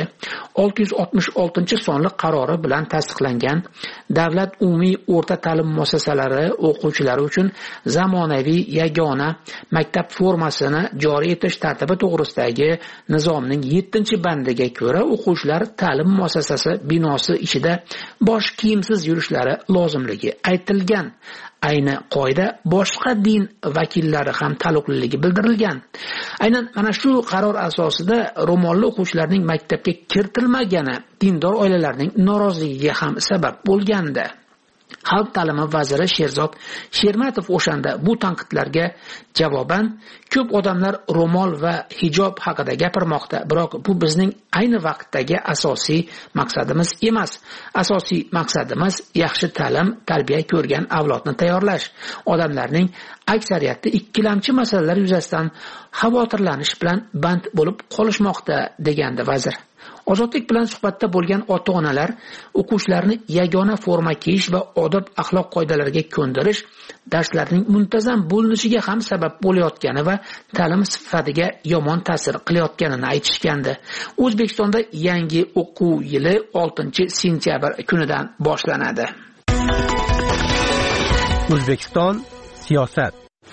666-sonli qarori bilan tasdiqlangan Davlat umumiy o'rta ta'lim muassasalari o'quvchilari uchun zamonaviy yagona maktab formasini joriy etish tartibi to'g'risidagi nizomning 7-bandiga ko'ra o'quvchilar ta'lim muassasasi binosi ichida bosh kiyimsiz yurishlari lozimligi aytilgan. Ayni qoida boshqa din vakillari ham taalluqliligi bildirilgan. Aynan mana shu qaror asosida ro'molli o'quvchilarning maktabga kiritilmagani dindor oilalarning noroziligiga ham sabab bo'lgandi. Xalq ta'limi vaziri Sherzod Shermatov o'shanda bu tanqidlarga javoban ko'p odamlar ro'mol va hijob haqida gapirmoqda, biroq bu bizning ayni vaqtdagi asosiy maqsadimiz emas. Asosiy maqsadimiz yaxshi ta'lim, tarbiya ko'rgan avlodni tayyorlash. Odamlarning aksariyati ikkilamchi masalalar yuzasidan xavotirlanish bilan band bo'lib qolishmoqda, degandi vazir. Ozodlik bilan suhbatda bo'lgan ota-onalar o'quvchilarni yagona forma kiyish va odob axloq qoidalariga ko'ndirish darslarning muntazam bo'linishiga ham sabab bo'layotgani va ta'lim sifatiga yomon ta'sir qilayotganini aytishgandi. O'zbekistonda yangi o'quv yili 6-sentyabr kunidan boshlanadi. O'zbekiston siyosat.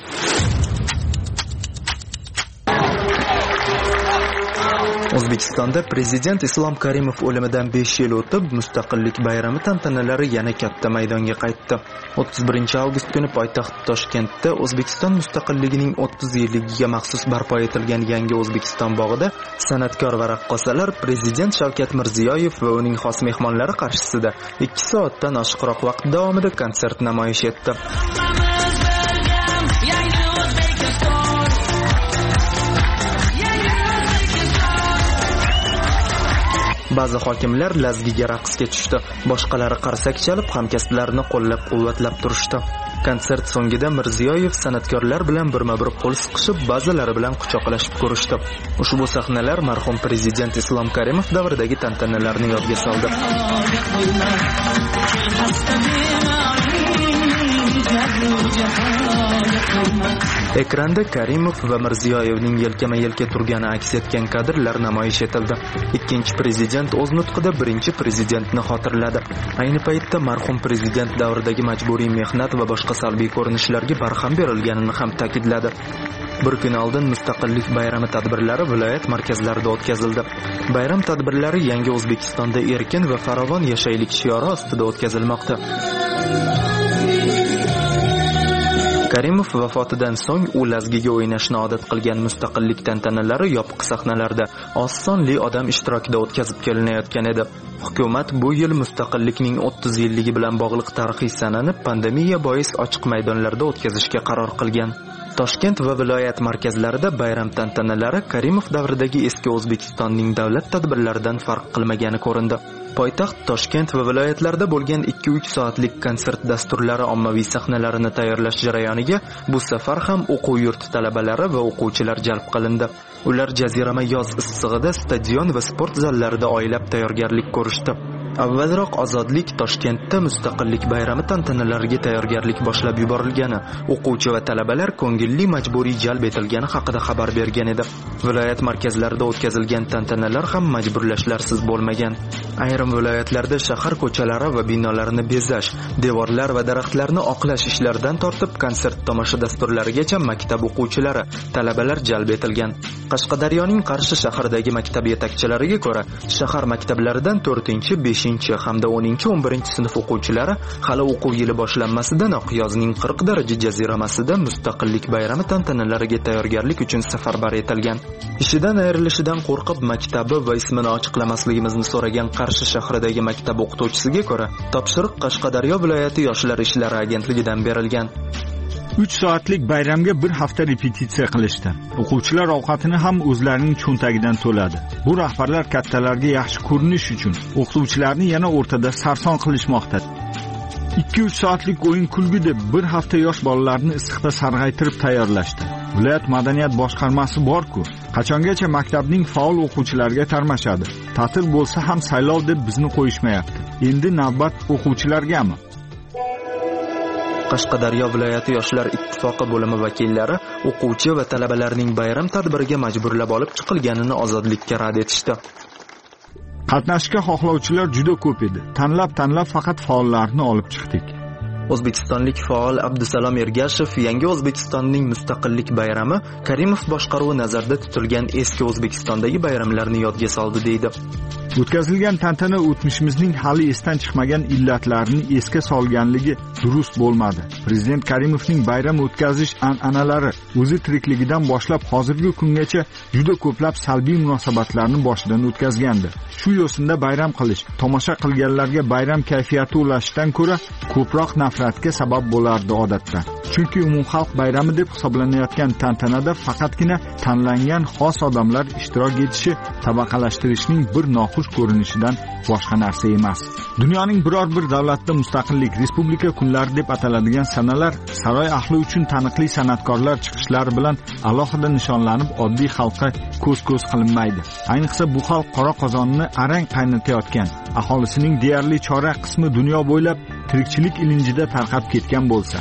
O'zbekistonda prezident Islom Karimov o'limidan 5 yil o'tib, Mustaqillik bayrami tantanalari yana katta maydonga qaytdi. 31-avgust kuni poytaxt Toshkentda O'zbekiston mustaqilligining 30 yilligiga maxsus barpo etilgan yangi O'zbekiston bog'ida san'atkor va raqqosalar prezident Shavkat Mirziyoyev va uning xos mehmonlari qarshisida 2 soatdan oshiqroq vaqt davomida konsert namoyish etdi. Ba'zi hokimlar lazgiga raqsga tushdi, boshqalari qarsak chalib hamkasblarini qo'llab-quvvatlab turishdi. Konsert so'ngida Mirziyoyev san'atkorlar bilan birma-bir qo'l siqishib, ba'zilari bilan quchoqlashib ko'rishdi. Ushbu sahnalar marhum prezident Islom Karimov davridagi tantanalarni yodga soldi. Ekranda Karimov va Mirziyoyevning yelkama-yelka turgani aks etgan kadrlar namoyish etildi. Ikkinchi prezident o'z nutqida birinchi prezidentni xotirladi. Ayni paytda marhum prezident davridagi majburiy mehnat va boshqa salbiy ko'rinishlarga barham berilganini ham ta'kidladi. Bir kun oldin Mustaqillik bayrami tadbirlari viloyat markazlarida o'tkazildi. Bayram tadbirlari yangi O'zbekistonda erkin va farovon yashaylik shiori ostida o'tkazilmoqda. Karimov vafotidan so'ng u lazgiga o'ynashni odat qilgan mustaqillik tantanalari yopiq sahnalarda oz sonli odam ishtirokida o'tkazib kelinayotgan edi. Hukumat bu yil mustaqillikning 30 yilligi bilan bog'liq tarixiy sanani pandemiya bois ochiq maydonlarda o'tkazishga qaror qilgan. Toshkent va viloyat markazlarida bayram tantanalari Karimov davridagi eski O'zbekistonning davlat tadbirlaridan farq qilmagani ko'rindi. Poytaxt Toshkent va viloyatlarda bo'lgan 2-3 soatlik konsert dasturlari ommaviy sahnalarini tayyorlash jarayoniga bu safar ham o'quv yurti talabalari va o'quvchilar jalb qilindi. Ular jazirama yoz issig'ida stadion va sport zallarida oylab tayyorgarlik ko'rishdi. Avvalroq Ozodlik Toshkentda Mustaqillik bayrami tantanalariga tayyorgarlik boshlab yuborilgani, o'quvchi va talabalar ko'ngilli majburiy jalb etilgani haqida xabar bergan edi. Viloyat markazlarida o'tkazilgan tantanalar ham majburlashlarsiz bo'lmagan. Ayrim viloyatlarda shahar ko'chalari va binolarini bezash, devorlar va daraxtlarni oqlash ishlaridan tortib konsert tomosha dasturlarigacha maktab o'quvchilari, talabalar jalb etilgan. Qashqadaryoning Qarshi shahridagi maktab yetakchilariga ko'ra, shahar maktablaridan 4, 5 hamda 10, 11 sinf o'quvchilari hali o'quv yili boshlanmasidanoq yozning 40 daraja jaziramasida Mustaqillik bayrami tantanalariga tayyorgarlik uchun safarbar etilgan. Ishidan ayrilishidan qo'rqib maktabi va ismini ochiqlamasligimizni so'ragan Qarshi shahridagi maktab o'qituvchisiga ko'ra, topshiriq Qashqadaryo viloyati yoshlar ishlari agentligidan berilgan. 3 soatlik bayramga bir hafta repetitsiya qilishdi. O'quvchilar ovqatini ham o'zlarining cho'ntagidan to'ladi. Bu rahbarlar kattalarga yaxshi ko'rinish uchun o'qituvchilarni yana o'rtada sarson qilishmoqda. 2-3 soatlik o'yin kulgi deb bir hafta yosh bolalarni issiqda sarg'aytirib tayyorlashdi. Viloyat madaniyat boshqarmasi bor-ku, qachongacha maktabning faol o'quvchilariga tarmashadi. Ta'til bo'lsa ham saylov deb bizni qo'yishmayapti. Endi navbat o'quvchilargami? Qashqadaryo viloyati yoshlar ittifoqi bo'limi vakillari o'quvchi va talabalarning bayram tadbiriga majburlab olib chiqilganini ozodlikka rad etishdi. Qatnashishga xohlovchilar juda ko'p edi. Tanlab faqat faollarni olib chiqdik. O'zbekistonlik faol Abdusalom Ergashev yangi O'zbekistonning mustaqillik bayrami Karimov boshqaruvi nazarda tutilgan eski O'zbekistondagi bayramlarni yodga soldi deydi. O'tkazilgan tantana o'tmishimizning hali esdan chiqmagan illatlarini esga solganligi durust bo'lmadi. Prezident Karimovning bayram o'tkazish an'analari o'zi tirikligidan boshlab hozirgi kungacha juda ko'plab salbiy munosabatlarni boshidan o'tkazgandi. Shu yo'sinda bayram qilish, tomosha qilganlarga bayram kayfiyati ulashishdan ko'ra ko'proq nafratga sabab bo'lardi odatda. Chunki umumxalq bayrami deb hisoblanayotgan tantanada faqatgina tanlangan xos odamlar ishtirok etishi tabaqalashtirishning bir noxush ko'rinishidan boshqa narsa emas. Dunyoning biror bir davlatda mustaqillik, respublika kunlari deb ataladigan sanalar saroy ahli uchun taniqli san'atkorlar chiqishlari bilan alohida nishonlanib oddiy xalqqa ko'z-ko'z qilinmaydi. Ayniqsa bu xalq qora qozonni arang qaynatayotgan, aholisining deyarli chorak qismi dunyo bo'ylab tirikchilik ilinjida tarqab ketgan bo'lsa.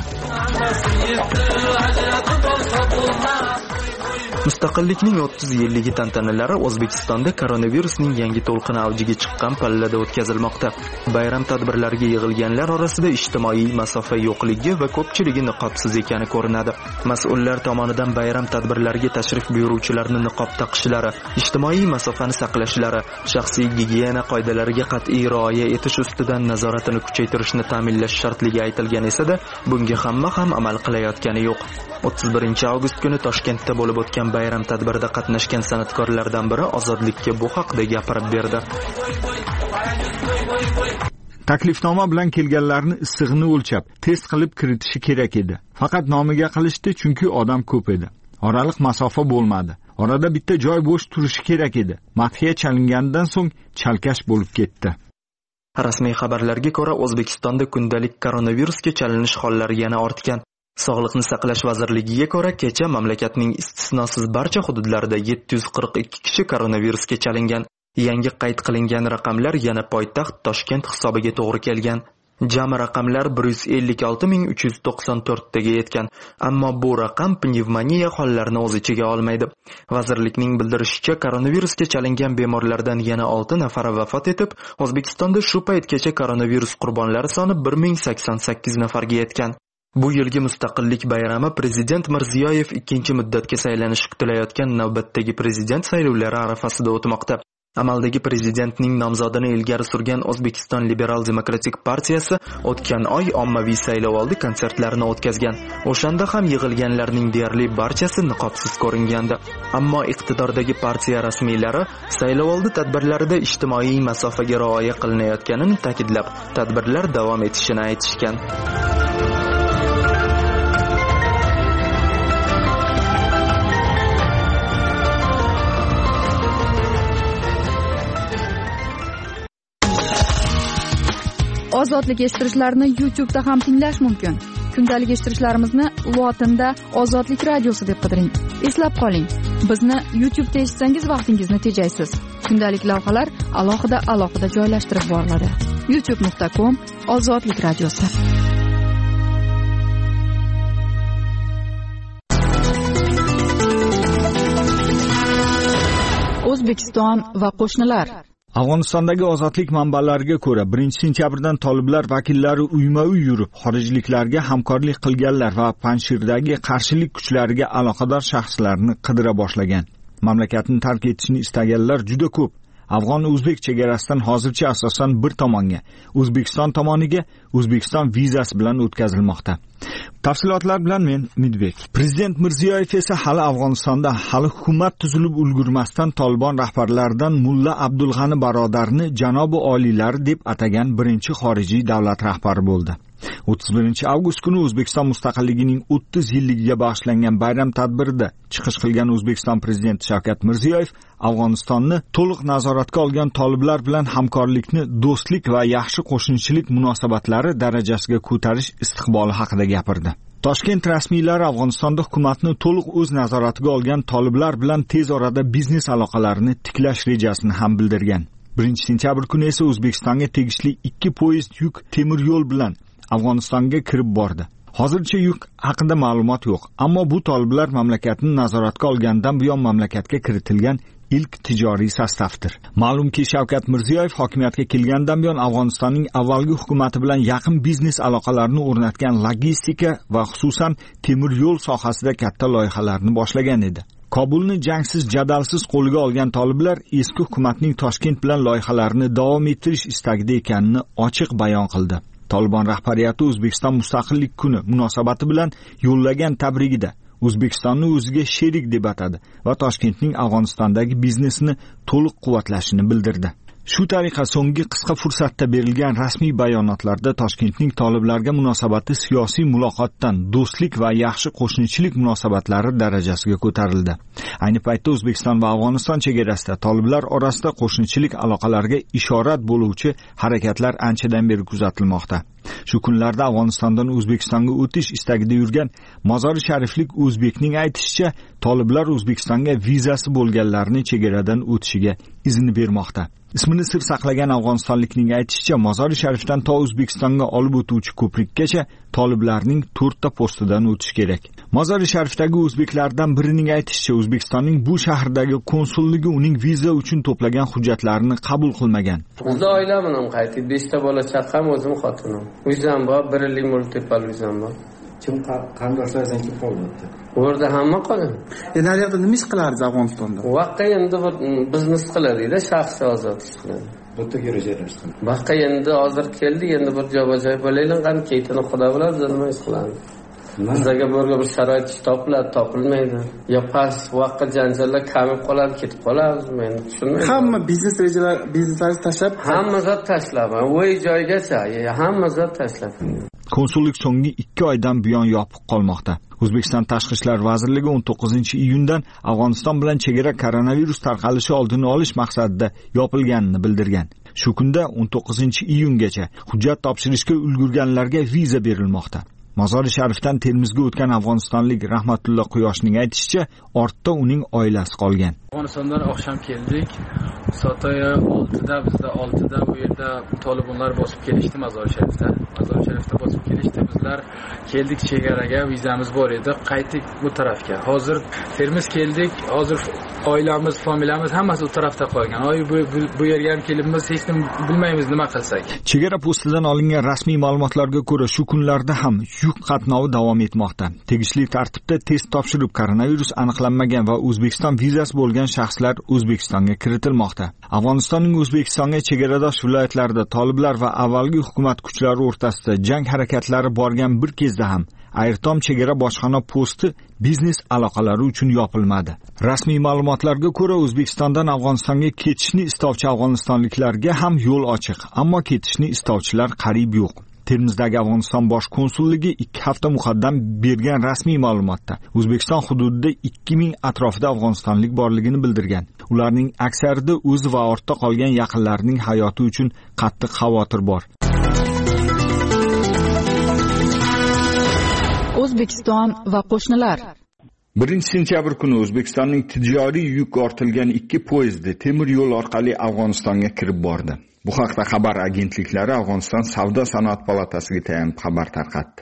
Mustaqillikning 30 yilligi tantanalari O'zbekistonda koronavirusning yangi to'lqini avjiga chiqqan pallada o'tkazilmoqda. Bayram tadbirlariga yig'ilganlar orasida ijtimoiy masofa yo'qligi va ko'pchiligi niqobsiz ekani ko'rinadi. Mas'ullar tomonidan bayram tadbirlariga tashrif buyuruvchilarni niqob taqishlari, ijtimoiy masofani saqlashlari, shaxsiy gigiyena qoidalariga qat'iy rioya etish ustidan nazoratini kuchaytirishni ta'minlash shartligi aytilgan esa-da, bunga hamma ham amal qilayotgani yo'q. 31 avgust kuni Toshkentda bo'lib o'tgan bayram tadbirida qatnashgan san'atkorlardan biri Ozodlikka bu haqda gapirib berdi. Taklifnoma bilan kelganlarni issig'ini o'lchab, test qilib kiritishi kerak edi. Faqat nomiga qilishdi chunki odam ko'p edi. Oraliq masofa bo'lmadi. Orada bitta joy bo'sh turishi kerak edi. Madhiya chalingandan so'ng chalkash bo'lib ketdi. Rasmiy xabarlarga ko'ra, O'zbekistonda kundalik koronavirusga chalinish hollari yana ortgan. Sog'liqni saqlash vazirligiga ko'ra, kecha mamlakatning istisnosiz barcha hududlarida 742 kishi koronavirusga chalingan. Yangi qayd qilingan raqamlar yana poytaxt Toshkent hisobiga to'g'ri kelgan. Jami raqamlar 156.394 taga yetgan. Ammo bu raqam pnevmoniya hollarini o'z ichiga olmaydi. Vazirlikning bildirishicha, koronavirusga chalingan bemorlardan yana 6 nafari vafot etib, O'zbekistonda shu paytgacha koronavirus qurbonlari soni 1088 nafarga yetgan. Bu yilgi mustaqillik bayrami Prezident Mirziyoyev ikkinchi muddatga saylanishi kutilayotgan navbatdagi prezident saylovlari arafasida o'tmoqda. Amaldagi prezidentning nomzodini ilgari surgan O'zbekiston Liberal Demokratik partiyasi o'tgan oy ommaviy saylovoldi konsertlarini o'tkazgan. O'shanda ham yig'ilganlarning deyarli barchasi niqobsiz ko'ringandi. Ammo iqtidordagi partiya rasmiylari saylovoldi tadbirlarida ijtimoiy masofaga rioya qilinayotganini ta'kidlab, tadbirlar davom etishini aytishgan. Ozodlik eshittirishlarni YouTube'da ham tinglash mumkin. Kundalik eshittirishlarimizni lotinda Ozodlik radiosi deb qidiring. Eslab qoling, bizni YouTube'da eshitsangiz vaqtingizni tejaysiz. Kundalik lavhalar alohida joylashtirib boriladi. youtube.com/Ozodlik radiosi. O'zbekiston va qo'shnilar. Afg'onistondagi ozodlik manbalariga ko'ra 1-sentyabrdan toliblar vakillari uyma-uy yurib, xorijliklarga hamkorlik qilganlar va Panshirdagi qarshilik kuchlariga aloqador shaxslarni qidira boshlagan. Mamlakatni tark etishni istaganlar juda ko'p. Afg'on-o'zbek chegarasidan hozircha asosan bir tomonga, O'zbekiston tomoniga O'zbekiston vizasi bilan o'tkazilmoqda. Tafsilotlar bilan men Midbek. Prezident Mirziyoyev esa hali Afg'onistonda hali hukumat tuzilib ulgurmasdan Tolibon rahbarlaridan Mulla Abdulg'ani barodarni janobi oliylar deb atagan birinchi xorijiy davlat rahbari bo'ldi. 31-avgust kuni O'zbekiston mustaqilligining 30 yilligiga bag'ishlangan bayram tadbirida chiqish qilgan O'zbekiston prezidenti Shavkat Mirziyoyev Afg'onistonni to'liq nazoratga olgan toliblar bilan hamkorlikni do'stlik va yaxshi qo'shnichilik munosabatlari darajasiga ko'tarish istiqboli haqida gapirdi. Toshkent rasmiylari Afg'onistonda hukumatni to'liq o'z nazoratiga olgan toliblar bilan tez orada biznes aloqalarini tiklash rejasini ham bildirgan. 1-sentyabr kuni esa O'zbekistonga tegishli 2 poyezd yuk temir yo'l bilan Afg'onistonga kirib bordi. Hozircha yuk haqida ma'lumot yo'q, ammo bu toliblar mamlakatni nazoratga olgandan buyon mamlakatga kiritilgan ilk tijoriy sostavdir. Ma'lumki, Shavkat Mirziyoyev hokimiyatga kelgandan buyon Afg'onistonning avvalgi hukumati bilan yaqin biznes aloqalarini o'rnatgan logistika va xususan temir yo'l sohasida katta loyihalarni boshlagan edi. Kobulni jangsiz jadalsiz qo'lga olgan toliblar eski hukumatning Toshkent bilan loyihalarini davom ettirish istagida ekanini ochiq bayon qildi. Tolibon rahbariyati O'zbekiston mustaqillik kuni munosabati bilan yo'llagan tabrigida O'zbekistonni o'ziga sherik deb atadi va Toshkentning Afg'onistondagi biznesini to'liq quvvatlashini bildirdi. Shu tariqa so'nggi qisqa fursatda berilgan rasmiy bayonotlarda Toshkentning toliblarga munosabati siyosiy muloqotdan do'stlik va yaxshi qo'shnichilik munosabatlari darajasiga ko'tarildi. Ayni paytda O'zbekiston va Afg'oniston chegarasida toliblar orasida qo'shnichilik aloqalariga ishorat bo'luvchi harakatlar anchadan beri kuzatilmoqda. Shu kunlarda Afg'onistondan O'zbekistonga o'tish istagida yurgan Mozori Shariflik o'zbekning aytishicha, toliblar O'zbekistonga vizasi bo'lganlarni chegaradan o'tishiga izn bermoqda. Ismini sir saqlagan afg'onistonlikning aytishicha, Mozori Sharifdan to O'zbekistonga olib o'tuvchi ko'prikgacha toliblarning 4 ta postidan o'tish kerak. Mozori Sharifdagi o'zbeklardan birining aytishicha, O'zbekistonning bu shahardagi konsulligi uning viza uchun to'plagan hujjatlarini qabul qilmagan. Bizda oila bilan qaytib 5 ta bola chaqam, o'zim xotinim. Vizam bor, 1 yillik multipal vizam bor. Kim qarindoshlaringiz kim qoldi? O'rda hamma qoldi. Endi yerda nima ish qilarsiz Afg'onistonda? Vaqqa endi biznes qiladi-da, shaxsiy ozod ish qiladi. Bu yerga joylashdim. Vaqqa endi hozir keldi, endi bir joy bo'laylik, qani keytini xudo biladi, nima ish qilamiz. Bizga bo'lgan bir sharoit topiladi, topilmaydi. Yo pas vaqqa janjallar kamib qoladi, ketib qolamiz, men tushunmayman. Hamma bizneslaringizni tashlab, hamma zot tashlab, o'y joygacha, hamma zot tashlab. Konsullik so'nggi 2 oydan buyon yopiq qolmoqda. O'zbekiston Tashqi ishlar vazirligi 19-iyundan Afg'oniston bilan chegara koronavirus tarqalishi oldini olish maqsadida yopilganini bildirgan. Shu kunda 19-iyungacha hujjat topshirishga ulgurganlarga viza berilmoqda. Mozori Sharifdan Termizga o'tgan afg'onistonlik Rahmatullo Quyoshning aytishicha, ortda uning oilasi qolgan. Afg'onistondan oqshom keldik. Soat 6da, bizda 6da bu yerda tolibonlar bosib kelishdi Mozori Sharifda. Mozori Sharifda bosib kelishdi. Bizlar keldik chegaraga, vizamiz bor edi. Qaytdik bu tarafga. Hozir Termiz keldik. Hozir oilamiz, familiyamiz hammasi u tarafda qolgan. Bu yerga ham kelibmiz, hech kim bilmaymiz nima qilsak. Chegara postidan olingan rasmiy ma'lumotlarga ko'ra, shu kunlarda ham yuk qatnovi davom etmoqda. Tegishli tartibda test topshirib koronavirus aniqlanmagan va O'zbekiston vizasi bo'lgan shaxslar O'zbekistonga kiritilmoqda. Afg'onistonning O'zbekistonga chegaradosh viloyatlarida toliblar va avvalgi hukumat kuchlari o'rtasida jang harakatlari borgan bir kezda ham Ayrton chegara bojxona posti biznes aloqalari uchun yopilmadi. Rasmiy ma'lumotlarga ko'ra, O'zbekistondan Afg'onistonga ketishni istovchi afg'onistonliklarga ham yo'l ochiq, ammo ketishni istovchilar qariyb yo'q. Termizdagi Afg'oniston bosh konsulligi 2 hafta muqaddam bergan rasmiy ma'lumotda O'zbekiston hududida 2000 atrofida afg'onistonlik borligini bildirgan. Ularning aksarida o'zi va ortda qolgan yaqinlarining hayoti uchun qattiq xavotir bor. O'zbekiston va qo'shnilar. 1-sentyabr kuni O'zbekistonning tijoriy yuk ortilgan 2 poyezdi temir yo'l orqali Afg'onistonga kirib bordi. Bu haqda xabar agentliklari Afg'oniston Savdo-sanoat palatasiga tayanib xabar tarqatdi.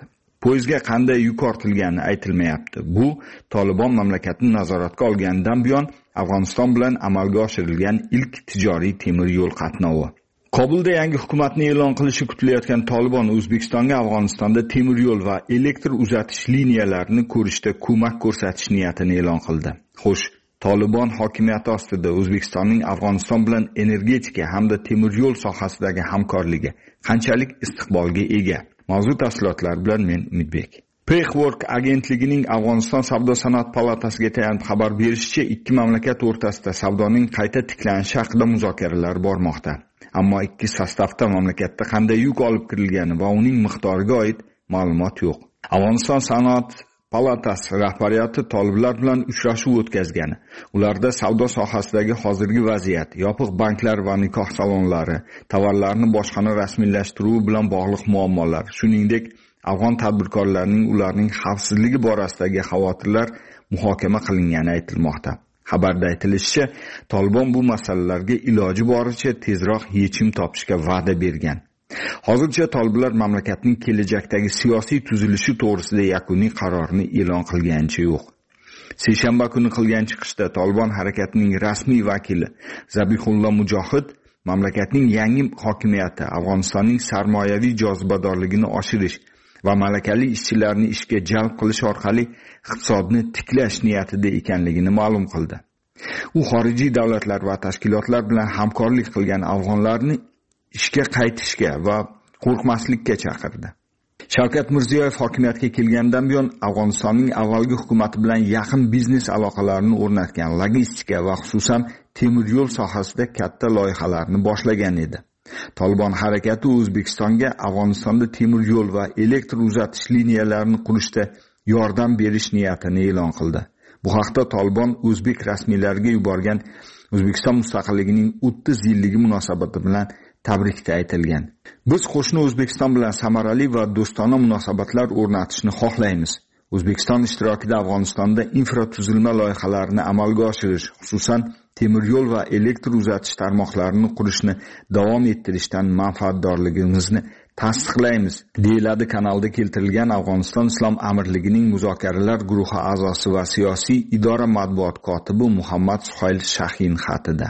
Poyezdga qanday yuk ortilgani aytilmayapti. Bu Tolibon mamlakatni nazoratga olganidan buyon Afg'oniston bilan amalga oshirilgan ilk tijoriy temir yo'l qatnovi. Kobulda yangi hukumatni e'lon qilishi kutilayotgan Tolibon O'zbekistonga Afg'onistonda temir yo'l va elektr uzatish liniyalarini ko'rishda ko'mak ko'rsatish niyatini e'lon qildi. Xo'sh, Tolibon hokimiyati ostida O'zbekistonning Afg'oniston bilan energetika hamda temir yo'l sohasidagi hamkorligi qanchalik istiqbolga ega? Mavzu tafsilotlari bilan men Umidbek. Paywork agentligining Afg'oniston Savdo-sanoat palatasiga tayanib xabar berishicha, ikki mamlakat o'rtasida savdoning qayta tiklanishi haqida muzokaralar bormoqda. Ammo ikki sostavda mamlakatda qanday yuk olib kirilgani va uning miqdoriga oid ma'lumot yo'q. Afg'oniston sanoat palatasi rahbariyati toliblar bilan uchrashuv o'tkazgani, ularda savdo sohasidagi hozirgi vaziyat, yopiq banklar va nikoh salonlari, tovarlarni bojxona rasmiylashtiruvi bilan bog'liq muammolar, shuningdek afg'on tadbirkorlarining ularning xavfsizligi borasidagi xavotirlar muhokama qilingani aytilmoqda. Xabarda aytilishicha, Tolibon bu masalalarga iloji boricha tezroq yechim topishga va'da bergan. Hozircha toliblar mamlakatning kelajakdagi siyosiy tuzilishi to'g'risida yakuniy qarorni e'lon qilganicha yo'q. Seshanba kuni qilgan chiqishda Tolibon harakatining rasmiy vakili Zabihullo Mujohid mamlakatning yangi hokimiyati Afg'onistonning sarmoyaviy jozibadorligini oshirish va malakali ishchilarni ishga jalb qilish orqali iqtisodni tiklash niyatida ekanligini ma'lum qildi. U xorijiy davlatlar va tashkilotlar bilan hamkorlik qilgan afg'onlarni ishga qaytishga va qo'rqmaslikka chaqirdi. Shavkat Mirziyoyev hokimiyatga kelgandan buyon Afg'onistonning avvalgi hukumati bilan yaqin biznes aloqalarini o'rnatgan, logistika va xususan temir yo'l sohasida katta loyihalarni boshlagan edi. Tolibon harakati O'zbekistonga Afg'onistonda temir yo'l va elektr uzatish liniyalarini qurishda yordam berish niyatini e'lon qildi. Bu haqda Tolibon o'zbek rasmiylariga yuborgan O'zbekiston mustaqilligining 30 yilligi munosabati bilan tabrikda aytilgan. Biz qo'shni O'zbekiston bilan samarali va do'stona munosabatlar o'rnatishni xohlaymiz. O'zbekiston ishtirokida Afg'onistonda infratuzilma loyihalarini amalga oshirish, xususan temir yo'l va elektr uzatish tarmoqlarini qurishni davom ettirishdan manfaatdorligimizni tasdiqlaymiz, deyiladi kanalda keltirilgan Afg'oniston Islom Amirligining muzokaralar guruhi a'zosi va siyosiy idora matbuot kotibi Muhammad Suhayl Shahin xatida.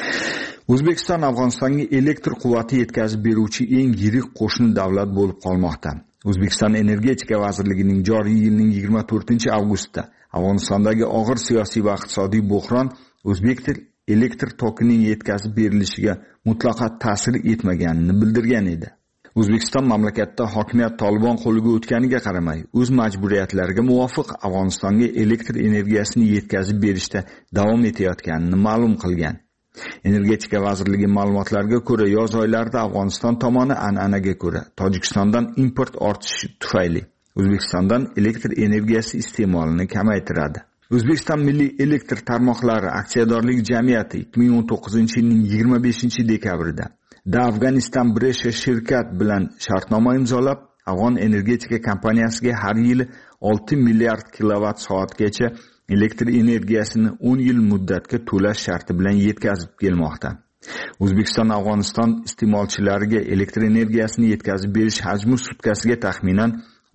O'zbekiston Afg'onistonga elektr quvvati yetkazib beruvchi eng yirik qo'shni davlat bo'lib qolmoqda. O'zbekiston Energetika vazirligining joriy yilning 24-avgustda Afg'onistondagi og'ir siyosiy va iqtisodiy bo'hron o'zbek elektr tokining yetkazib berilishiga mutlaqo ta'sir etmaganini bildirgan edi. O'zbekiston mamlakatda hokimiyat Tolibon qo'liga o'tganiga qaramay, o'z majburiyatlariga muvofiq Afg'onistonga elektr energiyasini yetkazib berishda davom etayotganini ma'lum qilgan. Energetika vazirligi ma'lumotlariga ko'ra, yoz oylarida Afg'oniston tomoni an'anaga ko'ra Tojikistondan import ortishi tufayli O'zbekistondan elektr energiyasi iste'molini kamaytiradi. O'zbekiston Milliy elektr tarmoqlari aksiyadorlik jamiyati 2019-yilning 25-dekabrida Afg'oniston Bresha shirkat bilan shartnoma imzolab, Afg'on energetika kompaniyasiga har yili 6 milliard kilovat soatgacha elektr energiyasini 10 yil muddatga to'lash sharti bilan yetkazib kelmoqda. O'zbekiston Afg'oniston iste'molchilariga elektr energiyasini yetkazib berish hajmi sutkasiga taxminan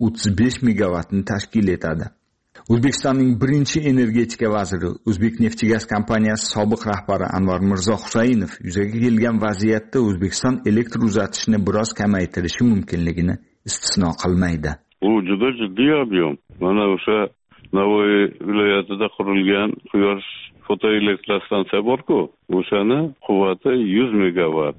35 megavatni tashkil etadi. O'zbekistonning birinchi energetika vaziri, O'zbek Neftgaz kompaniyasi sobiq rahbari Anvar Mirzo Husaynov yuzaga kelgan vaziyatda O'zbekiston elektr uzatishni biroz kamaytirishi mumkinligini istisno qilmaydi. Bu juda jiddiy ob'yom. Mana o'sha Navoiy viloyatida qurilgan quyosh fotoelektrostansiya bor-ku, o'shani quvvati 100 megavat,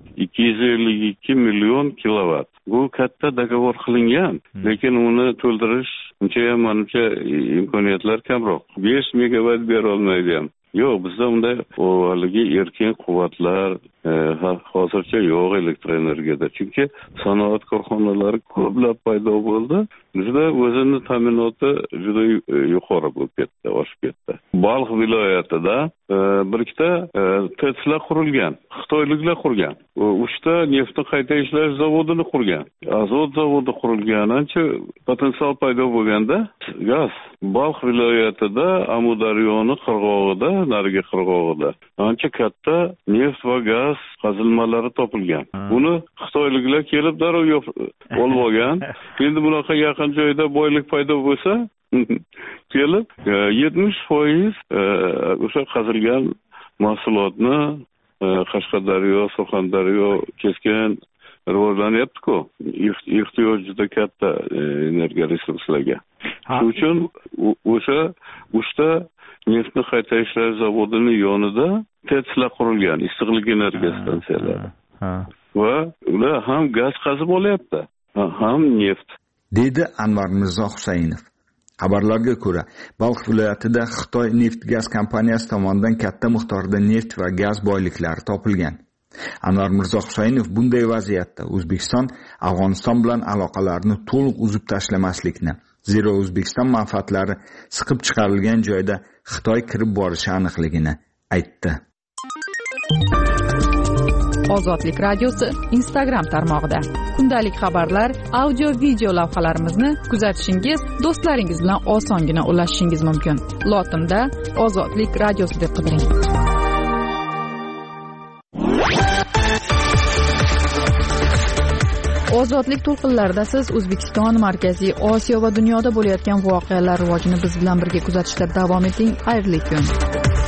252 million kilovat. Bu katta dogovor qilingan, lekin uni to'ldirish uncha manimcha imkoniyatlar kamroq. 5 megavat bera olmaydi ham. Yo'q, bizda unday avvalgi erkin quvvatlar hozircha yo'q elektr energiyada. Chunki sanoat korxonalari ko'plab paydo bo'ldi. Bizda o'zini ta'minoti juda yuqori bo'lib ketdi, oshib ketdi. Balx viloyatida bir ikkita TESlar qurilgan, xitoyliklar qurgan. 3 ta neftni qayta ishlash zavodini qurgan. Azot zavodi qurilgan. Ancha potensial paydo bo'lganda gaz Balx viloyatida Amudaryoni qirg'og'ida, narigi qirg'og'ida ancha katta neft va gaz qazilmalari topilgan. Buni xitoyliklar kelib darrov olib olgan. Endi bunaqa yaqin allaqanday joyda boylik paydo bo'lsa kelib 70% o'sha qazilgan mahsulotni Qashqadaryo, Surxondaryo keskin rivojlanyapti-ku. Ehtiyoj juda katta energiya resurslarga. Shuning uchun o'sha 3ta neftni qayta ishlash zavodining yonida TEClar qurilgan, issiqlik energiya stansiyalari. Va ular ham gaz qazib olyapti, ham neft. Dedi Anvar Mirzo Husaynov. Xabarlarga ko'ra, Balx viloyatida Xitoy neft-gaz kompaniyasi tomonidan katta miqdorda neft va gaz boyliklari topilgan. Anvar Mirzo Husaynov bunday vaziyatda O'zbekiston Afg'oniston bilan aloqalarni to'liq uzib tashlamaslikni, zero O'zbekiston manfaatlari siqib chiqarilgan joyda Xitoy kirib borishi aniqligini aytdi. Ozodlik radiosi Instagram tarmog'ida kundalik xabarlar, audio, video lavhalarimizni kuzatishingiz, do'stlaringiz bilan osongina ulashishingiz mumkin. Lotinda Ozodlik radiosi deb qidiring. Ozodlik to'lqinlarida siz O'zbekiston, Markaziy Osiyo va dunyoda bo'layotgan voqealar rivojini biz bilan birga kuzatishda davom eting. Xayrli kun.